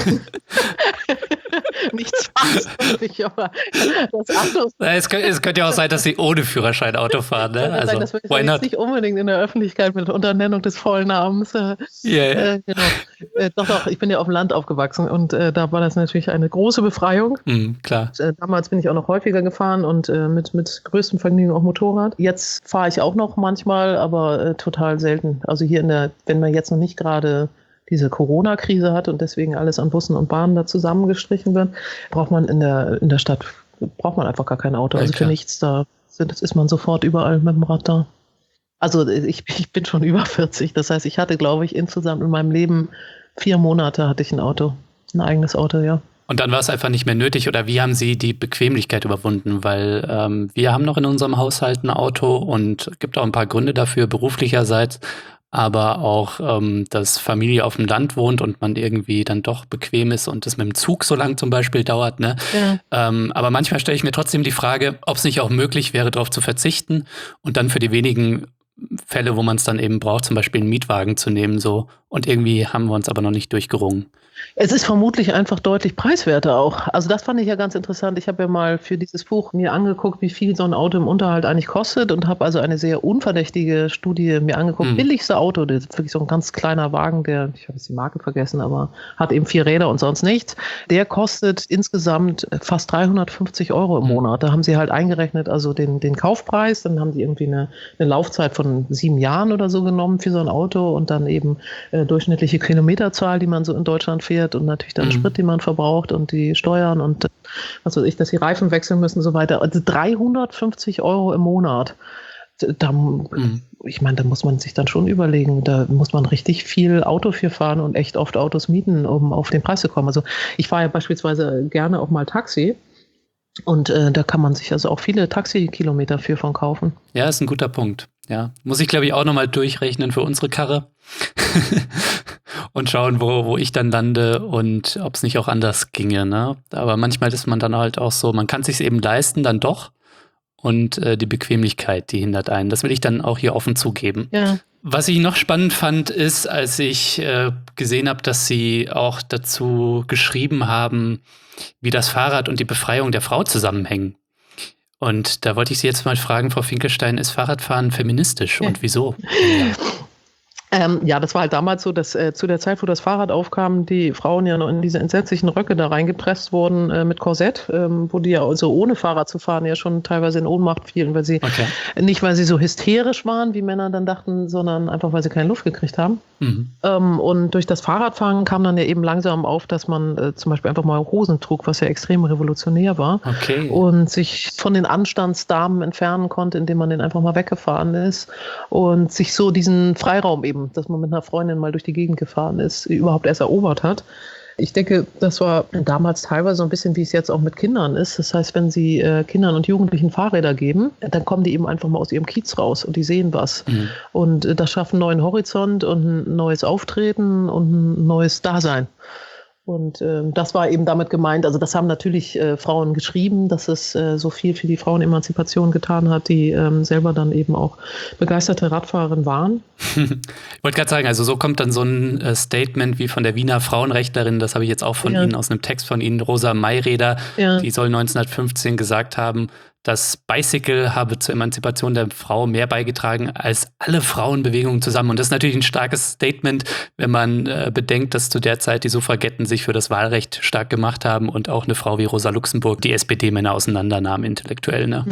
Nicht zwangsläufig, aber das andere. Es könnte ja auch sein, dass Sie ohne Führerschein Auto fahren. Ne? Also, das ist jetzt nicht unbedingt in der Öffentlichkeit mit Unternennung des vollen Namens. Genau. Doch, ich bin ja auf dem Land aufgewachsen und da war das natürlich eine große Befreiung. Klar. Damals bin ich auch noch häufiger gefahren und mit größtem Vergnügen auch Motorrad. Jetzt fahre ich auch noch manchmal, aber total selten. Also hier wenn man jetzt noch nicht gerade diese Corona-Krise hat und deswegen alles an Bussen und Bahnen da zusammengestrichen wird, braucht man in der Stadt einfach gar kein Auto. Also für nichts da ist man sofort überall mit dem Rad da. Also ich bin schon über 40. Das heißt, ich hatte, glaube ich, insgesamt in meinem Leben 4 Monate hatte ich ein Auto. Ein eigenes Auto, ja. Und dann war es einfach nicht mehr nötig, oder wie haben Sie die Bequemlichkeit überwunden? Weil wir haben noch in unserem Haushalt ein Auto und es gibt auch ein paar Gründe dafür, beruflicherseits, aber auch, dass Familie auf dem Land wohnt und man irgendwie dann doch bequem ist und das mit dem Zug so lang zum Beispiel dauert. Ne? Ja. Aber manchmal stelle ich mir trotzdem die Frage, ob es nicht auch möglich wäre, darauf zu verzichten und dann für die wenigen Fälle, wo man es dann eben braucht, zum Beispiel einen Mietwagen zu nehmen. So. Und irgendwie haben wir uns aber noch nicht durchgerungen. Es ist vermutlich einfach deutlich preiswerter auch. Also das fand ich ja ganz interessant. Ich habe ja mal für dieses Buch mir angeguckt, wie viel so ein Auto im Unterhalt eigentlich kostet und habe also eine sehr unverdächtige Studie mir angeguckt. Billigste Auto, das ist wirklich so ein ganz kleiner Wagen, ich habe jetzt die Marke vergessen, aber hat eben 4 Räder und sonst nichts. Der kostet insgesamt fast 350 € im Monat. Da haben sie halt eingerechnet, also den Kaufpreis, dann haben die irgendwie eine Laufzeit von 7 Jahren oder so genommen für so ein Auto und dann eben durchschnittliche Kilometerzahl, die man so in Deutschland fährt und natürlich dann Sprit, den man verbraucht und die Steuern und was weiß ich, dass die Reifen wechseln müssen und so weiter. Also 350 € im Monat. Ich meine, da muss man sich dann schon überlegen, da muss man richtig viel Auto für fahren und echt oft Autos mieten, um auf den Preis zu kommen. Also ich fahre ja beispielsweise gerne auch mal Taxi. Und da kann man sich also auch viele Taxikilometer von kaufen. Ja, ist ein guter Punkt. Ja, muss ich, glaube ich, auch nochmal durchrechnen für unsere Karre und schauen, wo ich dann lande und ob es nicht auch anders ginge. Ne? Aber manchmal ist man dann halt auch so, man kann es sich eben leisten, dann doch. Und die Bequemlichkeit, die hindert einen. Das will ich dann auch hier offen zugeben. Ja. Was ich noch spannend fand, ist, als ich gesehen habe, dass Sie auch dazu geschrieben haben, wie das Fahrrad und die Befreiung der Frau zusammenhängen. Und da wollte ich Sie jetzt mal fragen, Frau Finkelstein, ist Fahrradfahren feministisch und wieso? Ja, das war halt damals so, dass zu der Zeit, wo das Fahrrad aufkam, die Frauen ja noch in diese entsetzlichen Röcke da reingepresst wurden mit Korsett, wo die ja also ohne Fahrrad zu fahren ja schon teilweise in Ohnmacht fielen, weil sie nicht, weil sie so hysterisch waren, wie Männer dann dachten, sondern einfach, weil sie keine Luft gekriegt haben. Und durch das Fahrradfahren kam dann ja eben langsam auf, dass man zum Beispiel einfach mal Hosen trug, was ja extrem revolutionär war und sich von den Anstandsdamen entfernen konnte, indem man den einfach mal weggefahren ist und sich so diesen Freiraum eben, dass man mit einer Freundin mal durch die Gegend gefahren ist, überhaupt erst erobert hat. Ich denke, das war damals teilweise so ein bisschen, wie es jetzt auch mit Kindern ist. Das heißt, wenn Sie Kindern und Jugendlichen Fahrräder geben, dann kommen die eben einfach mal aus ihrem Kiez raus und die sehen was. Und das schafft einen neuen Horizont und ein neues Auftreten und ein neues Dasein. Und das war eben damit gemeint, also das haben natürlich Frauen geschrieben, dass es so viel für die Frauenemanzipation getan hat, die selber dann eben auch begeisterte Radfahrerin waren. Ich wollte gerade sagen, also so kommt dann so ein Statement wie von der Wiener Frauenrechtlerin, das habe ich jetzt auch von Ihnen, aus einem Text von Ihnen, Rosa Mayreder, die soll 1915 gesagt haben, das Bicycle habe zur Emanzipation der Frau mehr beigetragen als alle Frauenbewegungen zusammen. Und das ist natürlich ein starkes Statement, wenn man bedenkt, dass zu der Zeit die Suffragetten sich für das Wahlrecht stark gemacht haben und auch eine Frau wie Rosa Luxemburg die SPD-Männer auseinandernahm intellektuell. Ne?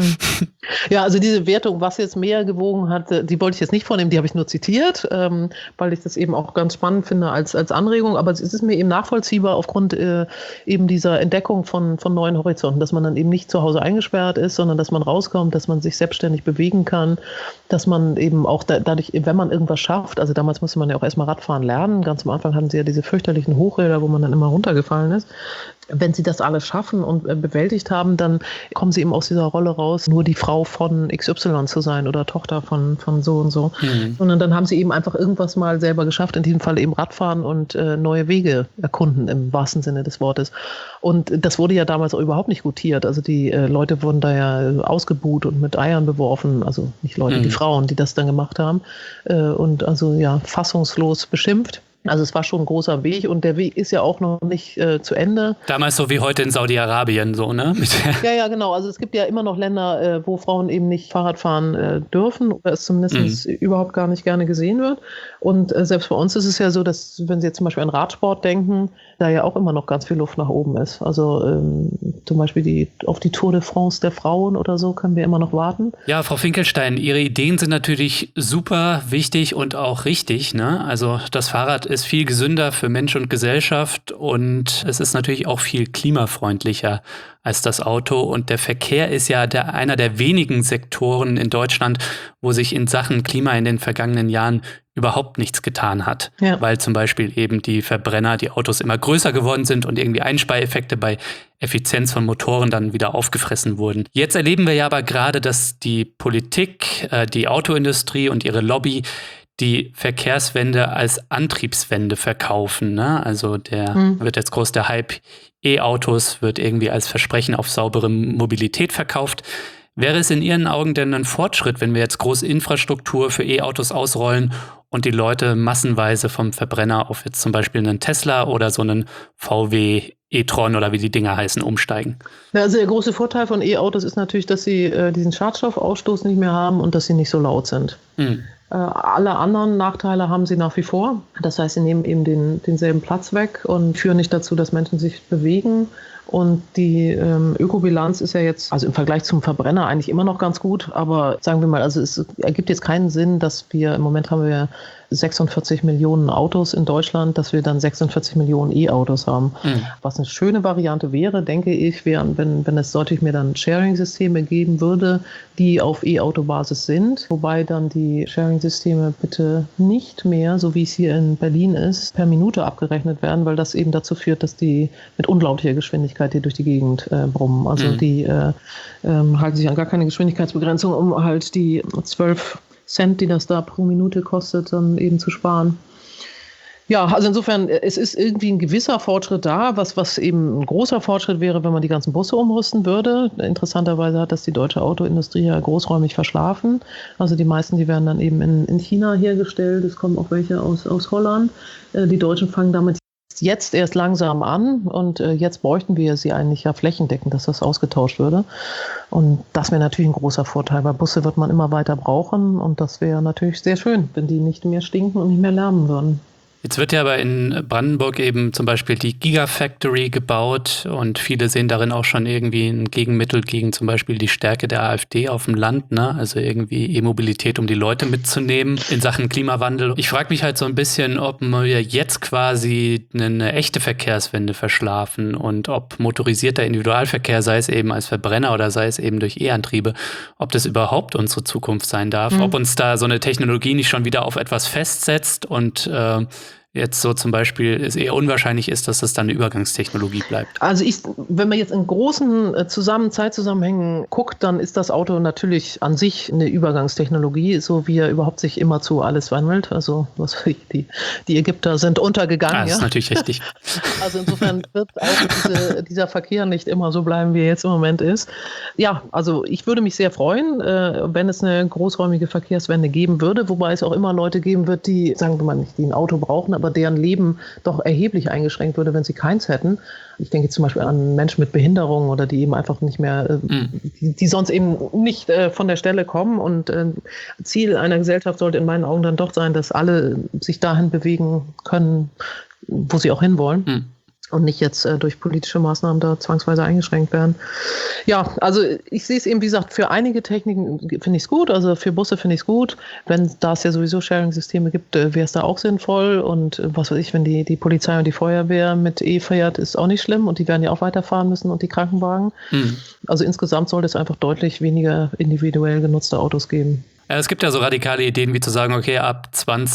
Ja, also diese Wertung, was jetzt mehr gewogen hat, die wollte ich jetzt nicht vornehmen, die habe ich nur zitiert, weil ich das eben auch ganz spannend finde als Anregung. Aber es ist mir eben nachvollziehbar aufgrund eben dieser Entdeckung von neuen Horizonten, dass man dann eben nicht zu Hause eingesperrt ist, sondern dass man rauskommt, dass man sich selbstständig bewegen kann, dass man eben auch dadurch, wenn man irgendwas schafft, also damals musste man ja auch erstmal Radfahren lernen, ganz am Anfang hatten sie ja diese fürchterlichen Hochräder, wo man dann immer runtergefallen ist. Wenn sie das alles schaffen und bewältigt haben, dann kommen sie eben aus dieser Rolle raus, nur die Frau von XY zu sein oder Tochter von so und so. Sondern dann haben sie eben einfach irgendwas mal selber geschafft, in diesem Fall eben Radfahren und neue Wege erkunden, im wahrsten Sinne des Wortes. Und das wurde ja damals auch überhaupt nicht gutiert. Also die Leute wurden da ja ausgebuht und mit Eiern beworfen. Also nicht Leute, die Frauen, die das dann gemacht haben. Und also ja, fassungslos beschimpft. Also es war schon ein großer Weg und der Weg ist ja auch noch nicht zu Ende. Damals so wie heute in Saudi-Arabien, so, ne? Ja, genau. Also es gibt ja immer noch Länder, wo Frauen eben nicht Fahrrad fahren dürfen oder es zumindest überhaupt gar nicht gerne gesehen wird. Und selbst bei uns ist es ja so, dass, wenn Sie jetzt zum Beispiel an Radsport denken, da ja auch immer noch ganz viel Luft nach oben ist. Also zum Beispiel auf die Tour de France der Frauen oder so können wir immer noch warten. Ja, Frau Finkelstein, Ihre Ideen sind natürlich super wichtig und auch richtig, ne? Also das Fahrrad ist viel gesünder für Mensch und Gesellschaft und es ist natürlich auch viel klimafreundlicher als das Auto. Und der Verkehr ist ja einer der wenigen Sektoren in Deutschland, wo sich in Sachen Klima in den vergangenen Jahren überhaupt nichts getan hat, weil zum Beispiel eben die Verbrenner, die Autos immer größer geworden sind und irgendwie Einspareffekte bei Effizienz von Motoren dann wieder aufgefressen wurden. Jetzt erleben wir ja aber gerade, dass die Politik, die Autoindustrie und ihre Lobby die Verkehrswende als Antriebswende verkaufen. Ne? Also wird jetzt groß der Hype E-Autos, wird irgendwie als Versprechen auf saubere Mobilität verkauft. Wäre es in Ihren Augen denn ein Fortschritt, wenn wir jetzt große Infrastruktur für E-Autos ausrollen und die Leute massenweise vom Verbrenner auf jetzt zum Beispiel einen Tesla oder so einen VW e-tron oder wie die Dinger heißen, umsteigen? Ja, also der große Vorteil von E-Autos ist natürlich, dass sie diesen Schadstoffausstoß nicht mehr haben und dass sie nicht so laut sind. Alle anderen Nachteile haben sie nach wie vor. Das heißt, sie nehmen eben denselben Platz weg und führen nicht dazu, dass Menschen sich bewegen. Und die Ökobilanz ist ja jetzt, also im Vergleich zum Verbrenner eigentlich immer noch ganz gut. Aber sagen wir mal, also es ergibt jetzt keinen Sinn, dass im Moment haben wir 46 Millionen Autos in Deutschland, dass wir dann 46 Millionen E-Autos haben. Was eine schöne Variante wäre, denke ich, wenn es deutlich mehr dann Sharing-Systeme geben würde, die auf E-Auto-Basis sind. Wobei dann die Sharing-Systeme bitte nicht mehr, so wie es hier in Berlin ist, per Minute abgerechnet werden, weil das eben dazu führt, dass die mit unglaublicher Geschwindigkeit hier durch die Gegend brummen. Also die halten sich an gar keine Geschwindigkeitsbegrenzung, um halt die 12 Cent, die das da pro Minute kostet, dann eben zu sparen. Ja, also insofern, es ist irgendwie ein gewisser Fortschritt da, was eben ein großer Fortschritt wäre, wenn man die ganzen Busse umrüsten würde. Interessanterweise hat das die deutsche Autoindustrie ja großräumig verschlafen. Also die meisten, die werden dann eben in China hergestellt. Es kommen auch welche aus Holland. Die Deutschen fangen damit jetzt erst langsam an und jetzt bräuchten wir sie eigentlich ja flächendeckend, dass das ausgetauscht würde. Und das wäre natürlich ein großer Vorteil, weil Busse wird man immer weiter brauchen und das wäre natürlich sehr schön, wenn die nicht mehr stinken und nicht mehr lärmen würden. Jetzt wird ja aber in Brandenburg eben zum Beispiel die Gigafactory gebaut und viele sehen darin auch schon irgendwie ein Gegenmittel gegen zum Beispiel die Stärke der AfD auf dem Land, ne? Also irgendwie E-Mobilität, um die Leute mitzunehmen in Sachen Klimawandel. Ich frage mich halt so ein bisschen, ob wir jetzt quasi eine echte Verkehrswende verschlafen und ob motorisierter Individualverkehr, sei es eben als Verbrenner oder sei es eben durch E-Antriebe, ob das überhaupt unsere Zukunft sein darf, ob uns da so eine Technologie nicht schon wieder auf etwas festsetzt und jetzt so zum Beispiel es eher unwahrscheinlich ist, dass das dann eine Übergangstechnologie bleibt? Also wenn man jetzt in großen Zeitzusammenhängen guckt, dann ist das Auto natürlich an sich eine Übergangstechnologie, so wie er überhaupt sich immer zu alles wandelt. Also die Ägypter sind untergegangen. Das ist natürlich richtig. Also insofern wird auch dieser Verkehr nicht immer so bleiben, wie er jetzt im Moment ist. Ja, also ich würde mich sehr freuen, wenn es eine großräumige Verkehrswende geben würde, wobei es auch immer Leute geben wird, die, sagen wir mal nicht, die ein Auto brauchen, aber deren Leben doch erheblich eingeschränkt würde, wenn sie keins hätten. Ich denke zum Beispiel an Menschen mit Behinderung oder die eben einfach nicht mehr, die sonst eben nicht von der Stelle kommen. Und Ziel einer Gesellschaft sollte in meinen Augen dann doch sein, dass alle sich dahin bewegen können, wo sie auch hinwollen. Und nicht jetzt durch politische Maßnahmen da zwangsweise eingeschränkt werden. Ja, also ich sehe es eben, wie gesagt, für einige Techniken finde ich es gut, also für Busse finde ich es gut. Da es ja sowieso Sharing-Systeme gibt, wäre es da auch sinnvoll. Und was weiß ich, wenn die Polizei und die Feuerwehr mit fährt, ist auch nicht schlimm. Und die werden ja auch weiterfahren müssen und die Krankenwagen. Also insgesamt sollte es einfach deutlich weniger individuell genutzte Autos geben. Ja, es gibt ja so radikale Ideen, wie zu sagen, okay, ab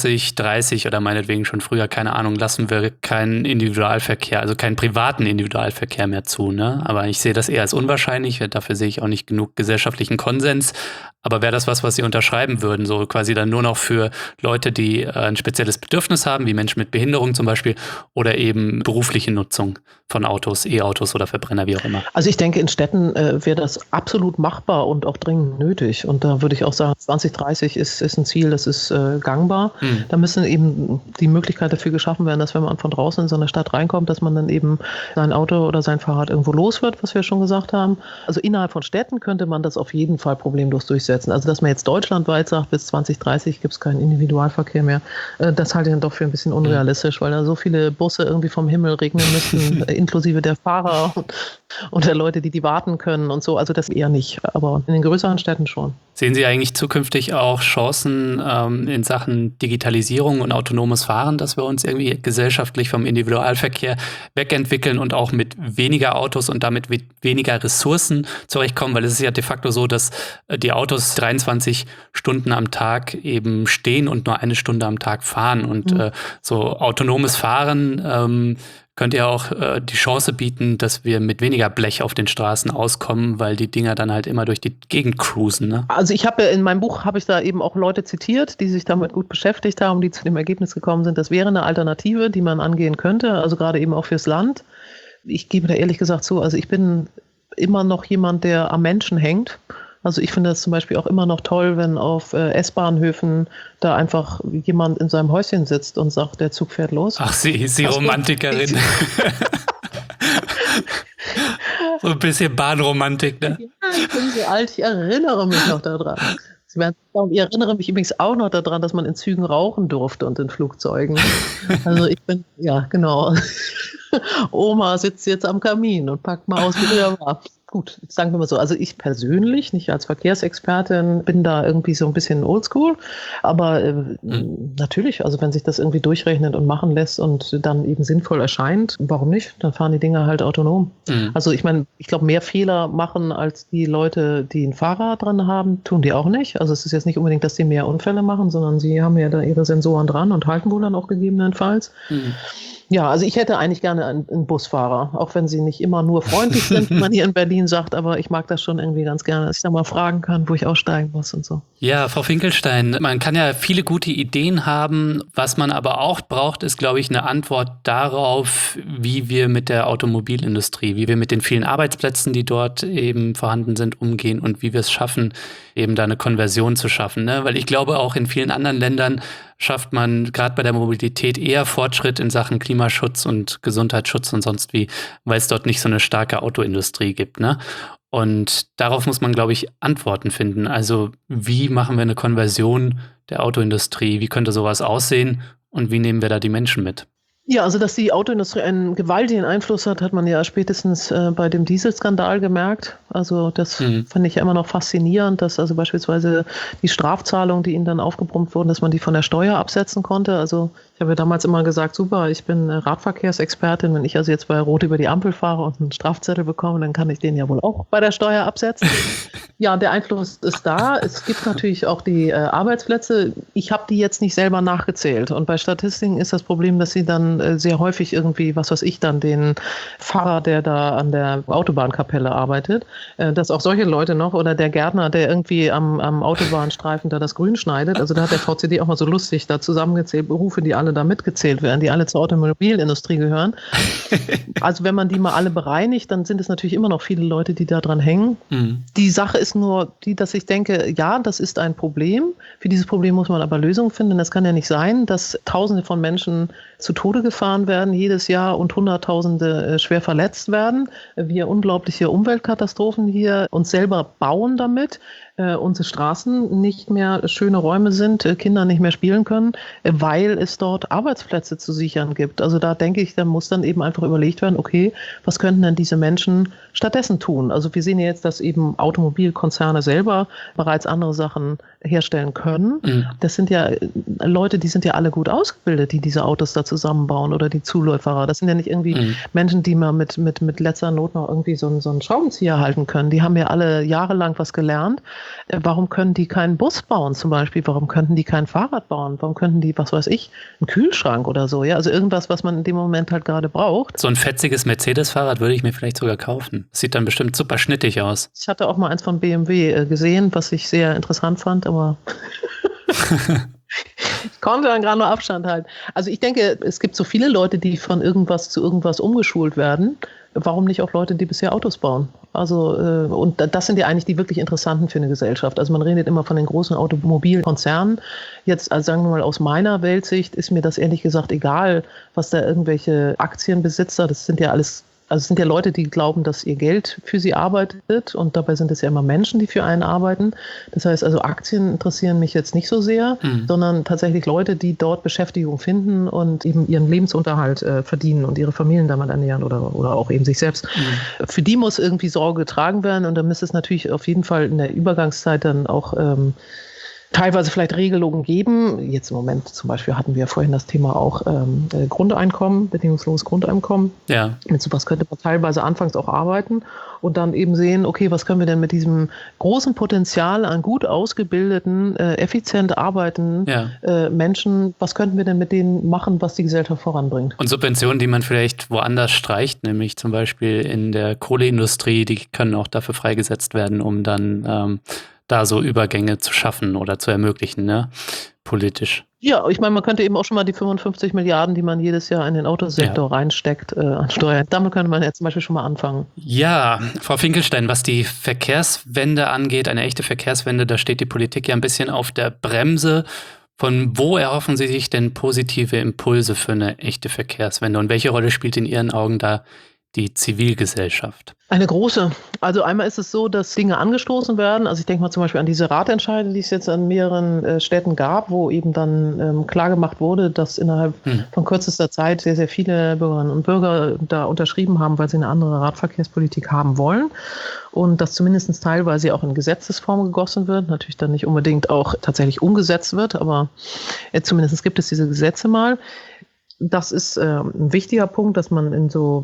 2030 oder meinetwegen schon früher, keine Ahnung, lassen wir keinen Individualverkehr, also keinen privaten Individualverkehr mehr zu, ne? Aber ich sehe das eher als unwahrscheinlich, dafür sehe ich auch nicht genug gesellschaftlichen Konsens. Aber wäre das was Sie unterschreiben würden, so quasi dann nur noch für Leute, die ein spezielles Bedürfnis haben, wie Menschen mit Behinderung zum Beispiel, oder eben berufliche Nutzung von Autos, E-Autos oder Verbrenner, wie auch immer? Also ich denke, in Städten wäre das absolut machbar und auch dringend nötig. Und da würde ich auch sagen, 2030 ist ein Ziel, das ist gangbar. Da müssen eben die Möglichkeit dafür geschaffen werden, dass wenn man von draußen in so eine Stadt reinkommt, dass man dann eben sein Auto oder sein Fahrrad irgendwo los wird, was wir schon gesagt haben. Also innerhalb von Städten könnte man das auf jeden Fall problemlos durchsetzen. Also dass man jetzt deutschlandweit sagt, bis 2030 gibt es keinen Individualverkehr mehr, das halte ich dann doch für ein bisschen unrealistisch, weil da so viele Busse irgendwie vom Himmel regnen müssen, inklusive der Fahrer und der Leute, die warten können und so. Also das eher nicht, aber in den größeren Städten schon. Sehen Sie eigentlich zukünftig auch Chancen in Sachen Digitalisierung und autonomes Fahren, dass wir uns irgendwie gesellschaftlich vom Individualverkehr wegentwickeln und auch mit weniger Autos und damit mit weniger Ressourcen zurechtkommen? Weil es ist ja de facto so, dass die Autos 23 Stunden am Tag eben stehen und nur 1 Stunde am Tag fahren. Und so autonomes Fahren könnte ja auch die Chance bieten, dass wir mit weniger Blech auf den Straßen auskommen, weil die Dinger dann halt immer durch die Gegend cruisen, ne? Also ich habe in meinem Buch habe ich da eben auch Leute zitiert, die sich damit gut beschäftigt haben, die zu dem Ergebnis gekommen sind, das wäre eine Alternative, die man angehen könnte, also gerade eben auch fürs Land. Ich gebe da ehrlich gesagt zu, also ich bin immer noch jemand, der am Menschen hängt. Also ich finde das zum Beispiel auch immer noch toll, wenn auf S-Bahnhöfen da einfach jemand in seinem Häuschen sitzt und sagt, der Zug fährt los. Ach, Sie Romantikerin. So ein bisschen Bahnromantik, ne? Ja, ich bin so alt, ich erinnere mich noch daran. Ich erinnere mich übrigens auch noch daran, dass man in Zügen rauchen durfte und in Flugzeugen. Also ich bin, ja genau, Oma sitzt jetzt am Kamin und packt mal aus, wie früher war. Gut, jetzt sagen wir mal so, also ich persönlich, nicht als Verkehrsexpertin, bin da irgendwie so ein bisschen oldschool, aber natürlich, also wenn sich das irgendwie durchrechnet und machen lässt und dann eben sinnvoll erscheint, warum nicht? Dann fahren die Dinger halt autonom. Also ich meine, ich glaube, mehr Fehler machen als die Leute, die ein Fahrrad dran haben, tun die auch nicht. Also es ist jetzt nicht unbedingt, dass die mehr Unfälle machen, sondern sie haben ja da ihre Sensoren dran und halten wohl dann auch gegebenenfalls. Ja, also ich hätte eigentlich gerne einen Busfahrer, auch wenn sie nicht immer nur freundlich sind, wie man hier in Berlin sagt, aber ich mag das schon irgendwie ganz gerne, dass ich da mal fragen kann, wo ich aussteigen muss und so. Ja, Frau Finkelstein, man kann ja viele gute Ideen haben. Was man aber auch braucht, ist, glaube ich, eine Antwort darauf, wie wir mit der Automobilindustrie, wie wir mit den vielen Arbeitsplätzen, die dort eben vorhanden sind, umgehen und wie wir es schaffen, eben da eine Konversion zu schaffen, ne? Weil ich glaube, auch in vielen anderen Ländern schafft man gerade bei der Mobilität eher Fortschritt in Sachen Klimaschutz und Gesundheitsschutz und sonst wie, weil es dort nicht so eine starke Autoindustrie gibt, ne? Und darauf muss man, glaube ich, Antworten finden. Also wie machen wir eine Konversion der Autoindustrie? Wie könnte sowas aussehen? Und wie nehmen wir da die Menschen mit? Ja, also dass die Autoindustrie einen gewaltigen Einfluss hat, hat man ja spätestens bei dem Dieselskandal gemerkt. Also das fand ich ja immer noch faszinierend, dass also beispielsweise die Strafzahlungen, die ihnen dann aufgebrummt wurden, dass man die von der Steuer absetzen konnte. Also ich habe ja damals immer gesagt, super, ich bin Radverkehrsexpertin, wenn ich also jetzt bei Rot über die Ampel fahre und einen Strafzettel bekomme, dann kann ich den ja wohl auch bei der Steuer absetzen. Ja, der Einfluss ist da. Es gibt natürlich auch die Arbeitsplätze. Ich habe die jetzt nicht selber nachgezählt. Und bei Statistiken ist das Problem, dass sie dann sehr häufig irgendwie, was weiß ich, dann den Pfarrer, der da an der Autobahnkapelle arbeitet, dass auch solche Leute noch oder der Gärtner, der irgendwie am Autobahnstreifen da das Grün schneidet. Also da hat der VCD auch mal so lustig da zusammengezählt, Berufe, die alle da mitgezählt werden, die alle zur Automobilindustrie gehören. Also wenn man die mal alle bereinigt, dann sind es natürlich immer noch viele Leute, die da dran hängen. Die Sache ist nur die, dass ich denke, ja, das ist ein Problem. Für dieses Problem muss man aber Lösungen finden. Es kann ja nicht sein, dass Tausende von Menschen zu Tode gefahren werden jedes Jahr und Hunderttausende schwer verletzt werden. Wir unglaubliche Umweltkatastrophen hier uns selber bauen damit. Unsere Straßen nicht mehr schöne Räume sind, Kinder nicht mehr spielen können, weil es dort Arbeitsplätze zu sichern gibt. Also da denke ich, da muss dann eben einfach überlegt werden, okay, was könnten denn diese Menschen stattdessen tun? Also wir sehen ja jetzt, dass eben Automobilkonzerne selber bereits andere Sachen herstellen können. Das sind ja Leute, die sind ja alle gut ausgebildet, die diese Autos da zusammenbauen oder die Zulieferer. Das sind ja nicht irgendwie Menschen, die mal mit letzter Not noch irgendwie so einen Schraubenzieher halten können. Die haben ja alle jahrelang was gelernt. Warum können die keinen Bus bauen zum Beispiel? Warum könnten die kein Fahrrad bauen? Warum könnten die, was weiß ich, einen Kühlschrank oder so? Ja, also irgendwas, was man in dem Moment halt gerade braucht. So ein fetziges Mercedes-Fahrrad würde ich mir vielleicht sogar kaufen. Das sieht dann bestimmt super schnittig aus. Ich hatte auch mal eins von BMW gesehen, was ich sehr interessant fand, aber ich konnte dann gerade nur Abstand halten. Also ich denke, es gibt so viele Leute, die von irgendwas zu irgendwas umgeschult werden. Warum nicht auch Leute, die bisher Autos bauen? Also, und das sind ja eigentlich die wirklich interessanten für eine Gesellschaft. Also man redet immer von den großen Automobilkonzernen. Jetzt, also sagen wir mal, aus meiner Weltsicht ist mir das ehrlich gesagt egal, was da irgendwelche Aktienbesitzer, das sind ja alles, also es sind ja Leute, die glauben, dass ihr Geld für sie arbeitet und dabei sind es ja immer Menschen, die für einen arbeiten. Das heißt also, Aktien interessieren mich jetzt nicht so sehr, sondern tatsächlich Leute, die dort Beschäftigung finden und eben ihren Lebensunterhalt verdienen und ihre Familien damit ernähren oder auch eben sich selbst. Für die muss irgendwie Sorge getragen werden und da müsste es natürlich auf jeden Fall in der Übergangszeit dann auch teilweise vielleicht Regelungen geben. Jetzt im Moment zum Beispiel hatten wir vorhin das Thema auch Grundeinkommen, bedingungsloses Grundeinkommen. Ja. Mit sowas könnte man teilweise anfangs auch arbeiten und dann eben sehen, okay, was können wir denn mit diesem großen Potenzial an gut ausgebildeten, effizient arbeitenden Menschen, was könnten wir denn mit denen machen, was die Gesellschaft voranbringt? Und Subventionen, die man vielleicht woanders streicht, nämlich zum Beispiel in der Kohleindustrie, die können auch dafür freigesetzt werden, um dann da so Übergänge zu schaffen oder zu ermöglichen, ne? Politisch. Ja, ich meine, man könnte eben auch schon mal die 55 Milliarden, die man jedes Jahr in den Autosektor reinsteckt, an Steuern. Damit könnte man jetzt zum Beispiel schon mal anfangen. Ja, Frau Finkelstein, was die Verkehrswende angeht, eine echte Verkehrswende, da steht die Politik ja ein bisschen auf der Bremse. Von wo erhoffen Sie sich denn positive Impulse für eine echte Verkehrswende? Und welche Rolle spielt in Ihren Augen da die Zivilgesellschaft? Eine große. Also einmal ist es so, dass Dinge angestoßen werden. Also ich denke mal zum Beispiel an diese Ratentscheide, die es jetzt an mehreren Städten gab, wo eben dann klargemacht wurde, dass innerhalb von kürzester Zeit sehr, sehr viele Bürgerinnen und Bürger da unterschrieben haben, weil sie eine andere Radverkehrspolitik haben wollen. Und das zumindest teilweise auch in Gesetzesform gegossen wird. Natürlich dann nicht unbedingt auch tatsächlich umgesetzt wird, aber zumindest gibt es diese Gesetze mal. Das ist ein wichtiger Punkt, dass man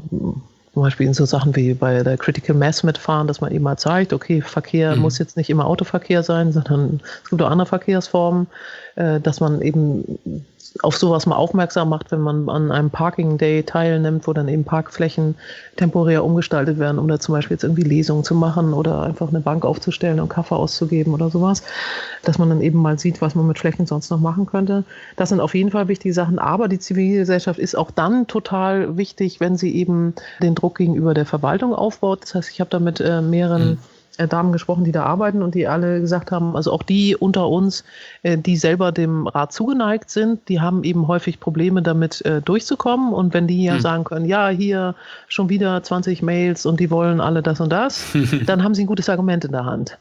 zum Beispiel in so Sachen wie bei der Critical Mass mitfahren, dass man eben mal zeigt, okay, Verkehr muss jetzt nicht immer Autoverkehr sein, sondern es gibt auch andere Verkehrsformen, dass man eben auf sowas mal aufmerksam macht, wenn man an einem Parking Day teilnimmt, wo dann eben Parkflächen temporär umgestaltet werden, um da zum Beispiel jetzt irgendwie Lesungen zu machen oder einfach eine Bank aufzustellen und Kaffee auszugeben oder sowas, dass man dann eben mal sieht, was man mit Flächen sonst noch machen könnte. Das sind auf jeden Fall wichtige Sachen, aber die Zivilgesellschaft ist auch dann total wichtig, wenn sie eben den Druck gegenüber der Verwaltung aufbaut. Das heißt, ich habe da mit mehreren Damen gesprochen, die da arbeiten und die alle gesagt haben, also auch die unter uns, die selber dem Rat zugeneigt sind, die haben eben häufig Probleme damit durchzukommen und wenn die ja sagen können, ja, hier schon wieder 20 Mails und die wollen alle das und das, dann haben sie ein gutes Argument in der Hand.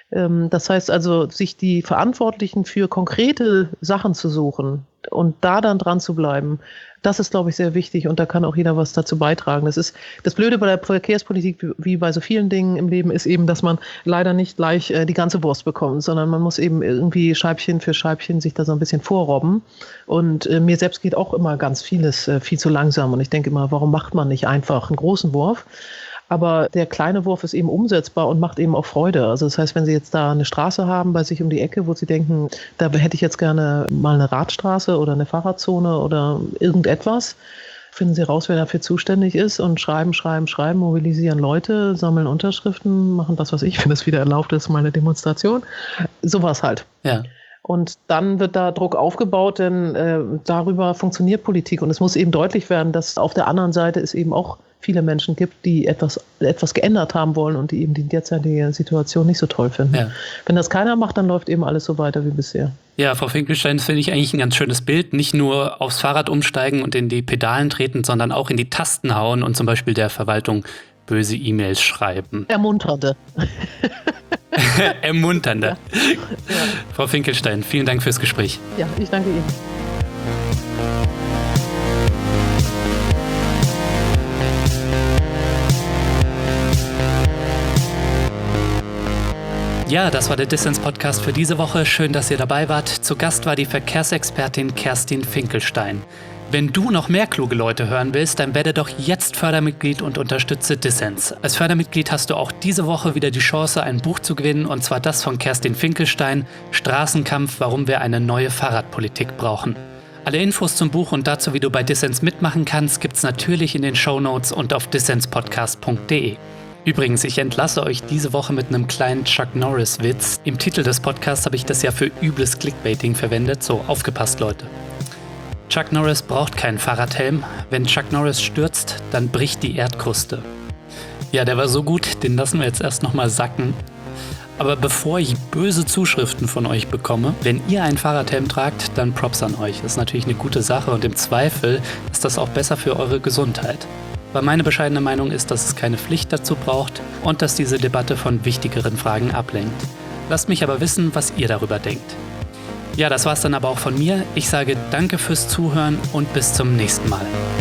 Das heißt also, sich die Verantwortlichen für konkrete Sachen zu suchen und da dann dran zu bleiben, das ist, glaube ich, sehr wichtig und da kann auch jeder was dazu beitragen. Das ist das Blöde bei der Verkehrspolitik, wie bei so vielen Dingen im Leben, ist eben, dass man leider nicht gleich die ganze Wurst bekommt, sondern man muss eben irgendwie Scheibchen für Scheibchen sich da so ein bisschen vorrobben. Und mir selbst geht auch immer ganz vieles viel zu langsam und ich denke immer, warum macht man nicht einfach einen großen Wurf? Aber der kleine Wurf ist eben umsetzbar und macht eben auch Freude. Also das heißt, wenn Sie jetzt da eine Straße haben bei sich um die Ecke, wo Sie denken, da hätte ich jetzt gerne mal eine Radstraße oder eine Fahrradzone oder irgendetwas, finden Sie raus, wer dafür zuständig ist und schreiben, mobilisieren Leute, sammeln Unterschriften, machen das, was ich, wenn es wieder erlaubt ist, mal eine Demonstration. Sowas halt. Ja. Und dann wird da Druck aufgebaut, denn darüber funktioniert Politik. Und es muss eben deutlich werden, dass auf der anderen Seite es eben auch viele Menschen gibt, die etwas geändert haben wollen und die eben die derzeitige Situation nicht so toll finden. Ja. Wenn das keiner macht, dann läuft eben alles so weiter wie bisher. Ja, Frau Finkelstein, das finde ich eigentlich ein ganz schönes Bild. Nicht nur aufs Fahrrad umsteigen und in die Pedalen treten, sondern auch in die Tasten hauen und zum Beispiel der Verwaltung böse E-Mails schreiben. Ermunternde. Ermunternde. Ja. Frau Finkelstein, vielen Dank fürs Gespräch. Ja, ich danke Ihnen. Ja, das war der Dissens-Podcast für diese Woche. Schön, dass ihr dabei wart. Zu Gast war die Verkehrsexpertin Kerstin Finkelstein. Wenn du noch mehr kluge Leute hören willst, dann werde doch jetzt Fördermitglied und unterstütze Dissens. Als Fördermitglied hast du auch diese Woche wieder die Chance, ein Buch zu gewinnen, und zwar das von Kerstin Finkelstein, Straßenkampf, warum wir eine neue Fahrradpolitik brauchen. Alle Infos zum Buch und dazu, wie du bei Dissens mitmachen kannst, gibt's natürlich in den Shownotes und auf dissenspodcast.de. Übrigens, ich entlasse euch diese Woche mit einem kleinen Chuck Norris-Witz. Im Titel des Podcasts habe ich das ja für übles Clickbaiting verwendet, so aufgepasst, Leute. Chuck Norris braucht keinen Fahrradhelm. Wenn Chuck Norris stürzt, dann bricht die Erdkruste. Ja, der war so gut, den lassen wir jetzt erst nochmal sacken. Aber bevor ich böse Zuschriften von euch bekomme, wenn ihr einen Fahrradhelm tragt, dann Props an euch. Das ist natürlich eine gute Sache und im Zweifel ist das auch besser für eure Gesundheit. Weil meine bescheidene Meinung ist, dass es keine Pflicht dazu braucht und dass diese Debatte von wichtigeren Fragen ablenkt. Lasst mich aber wissen, was ihr darüber denkt. Ja, das war's dann aber auch von mir. Ich sage danke fürs Zuhören und bis zum nächsten Mal.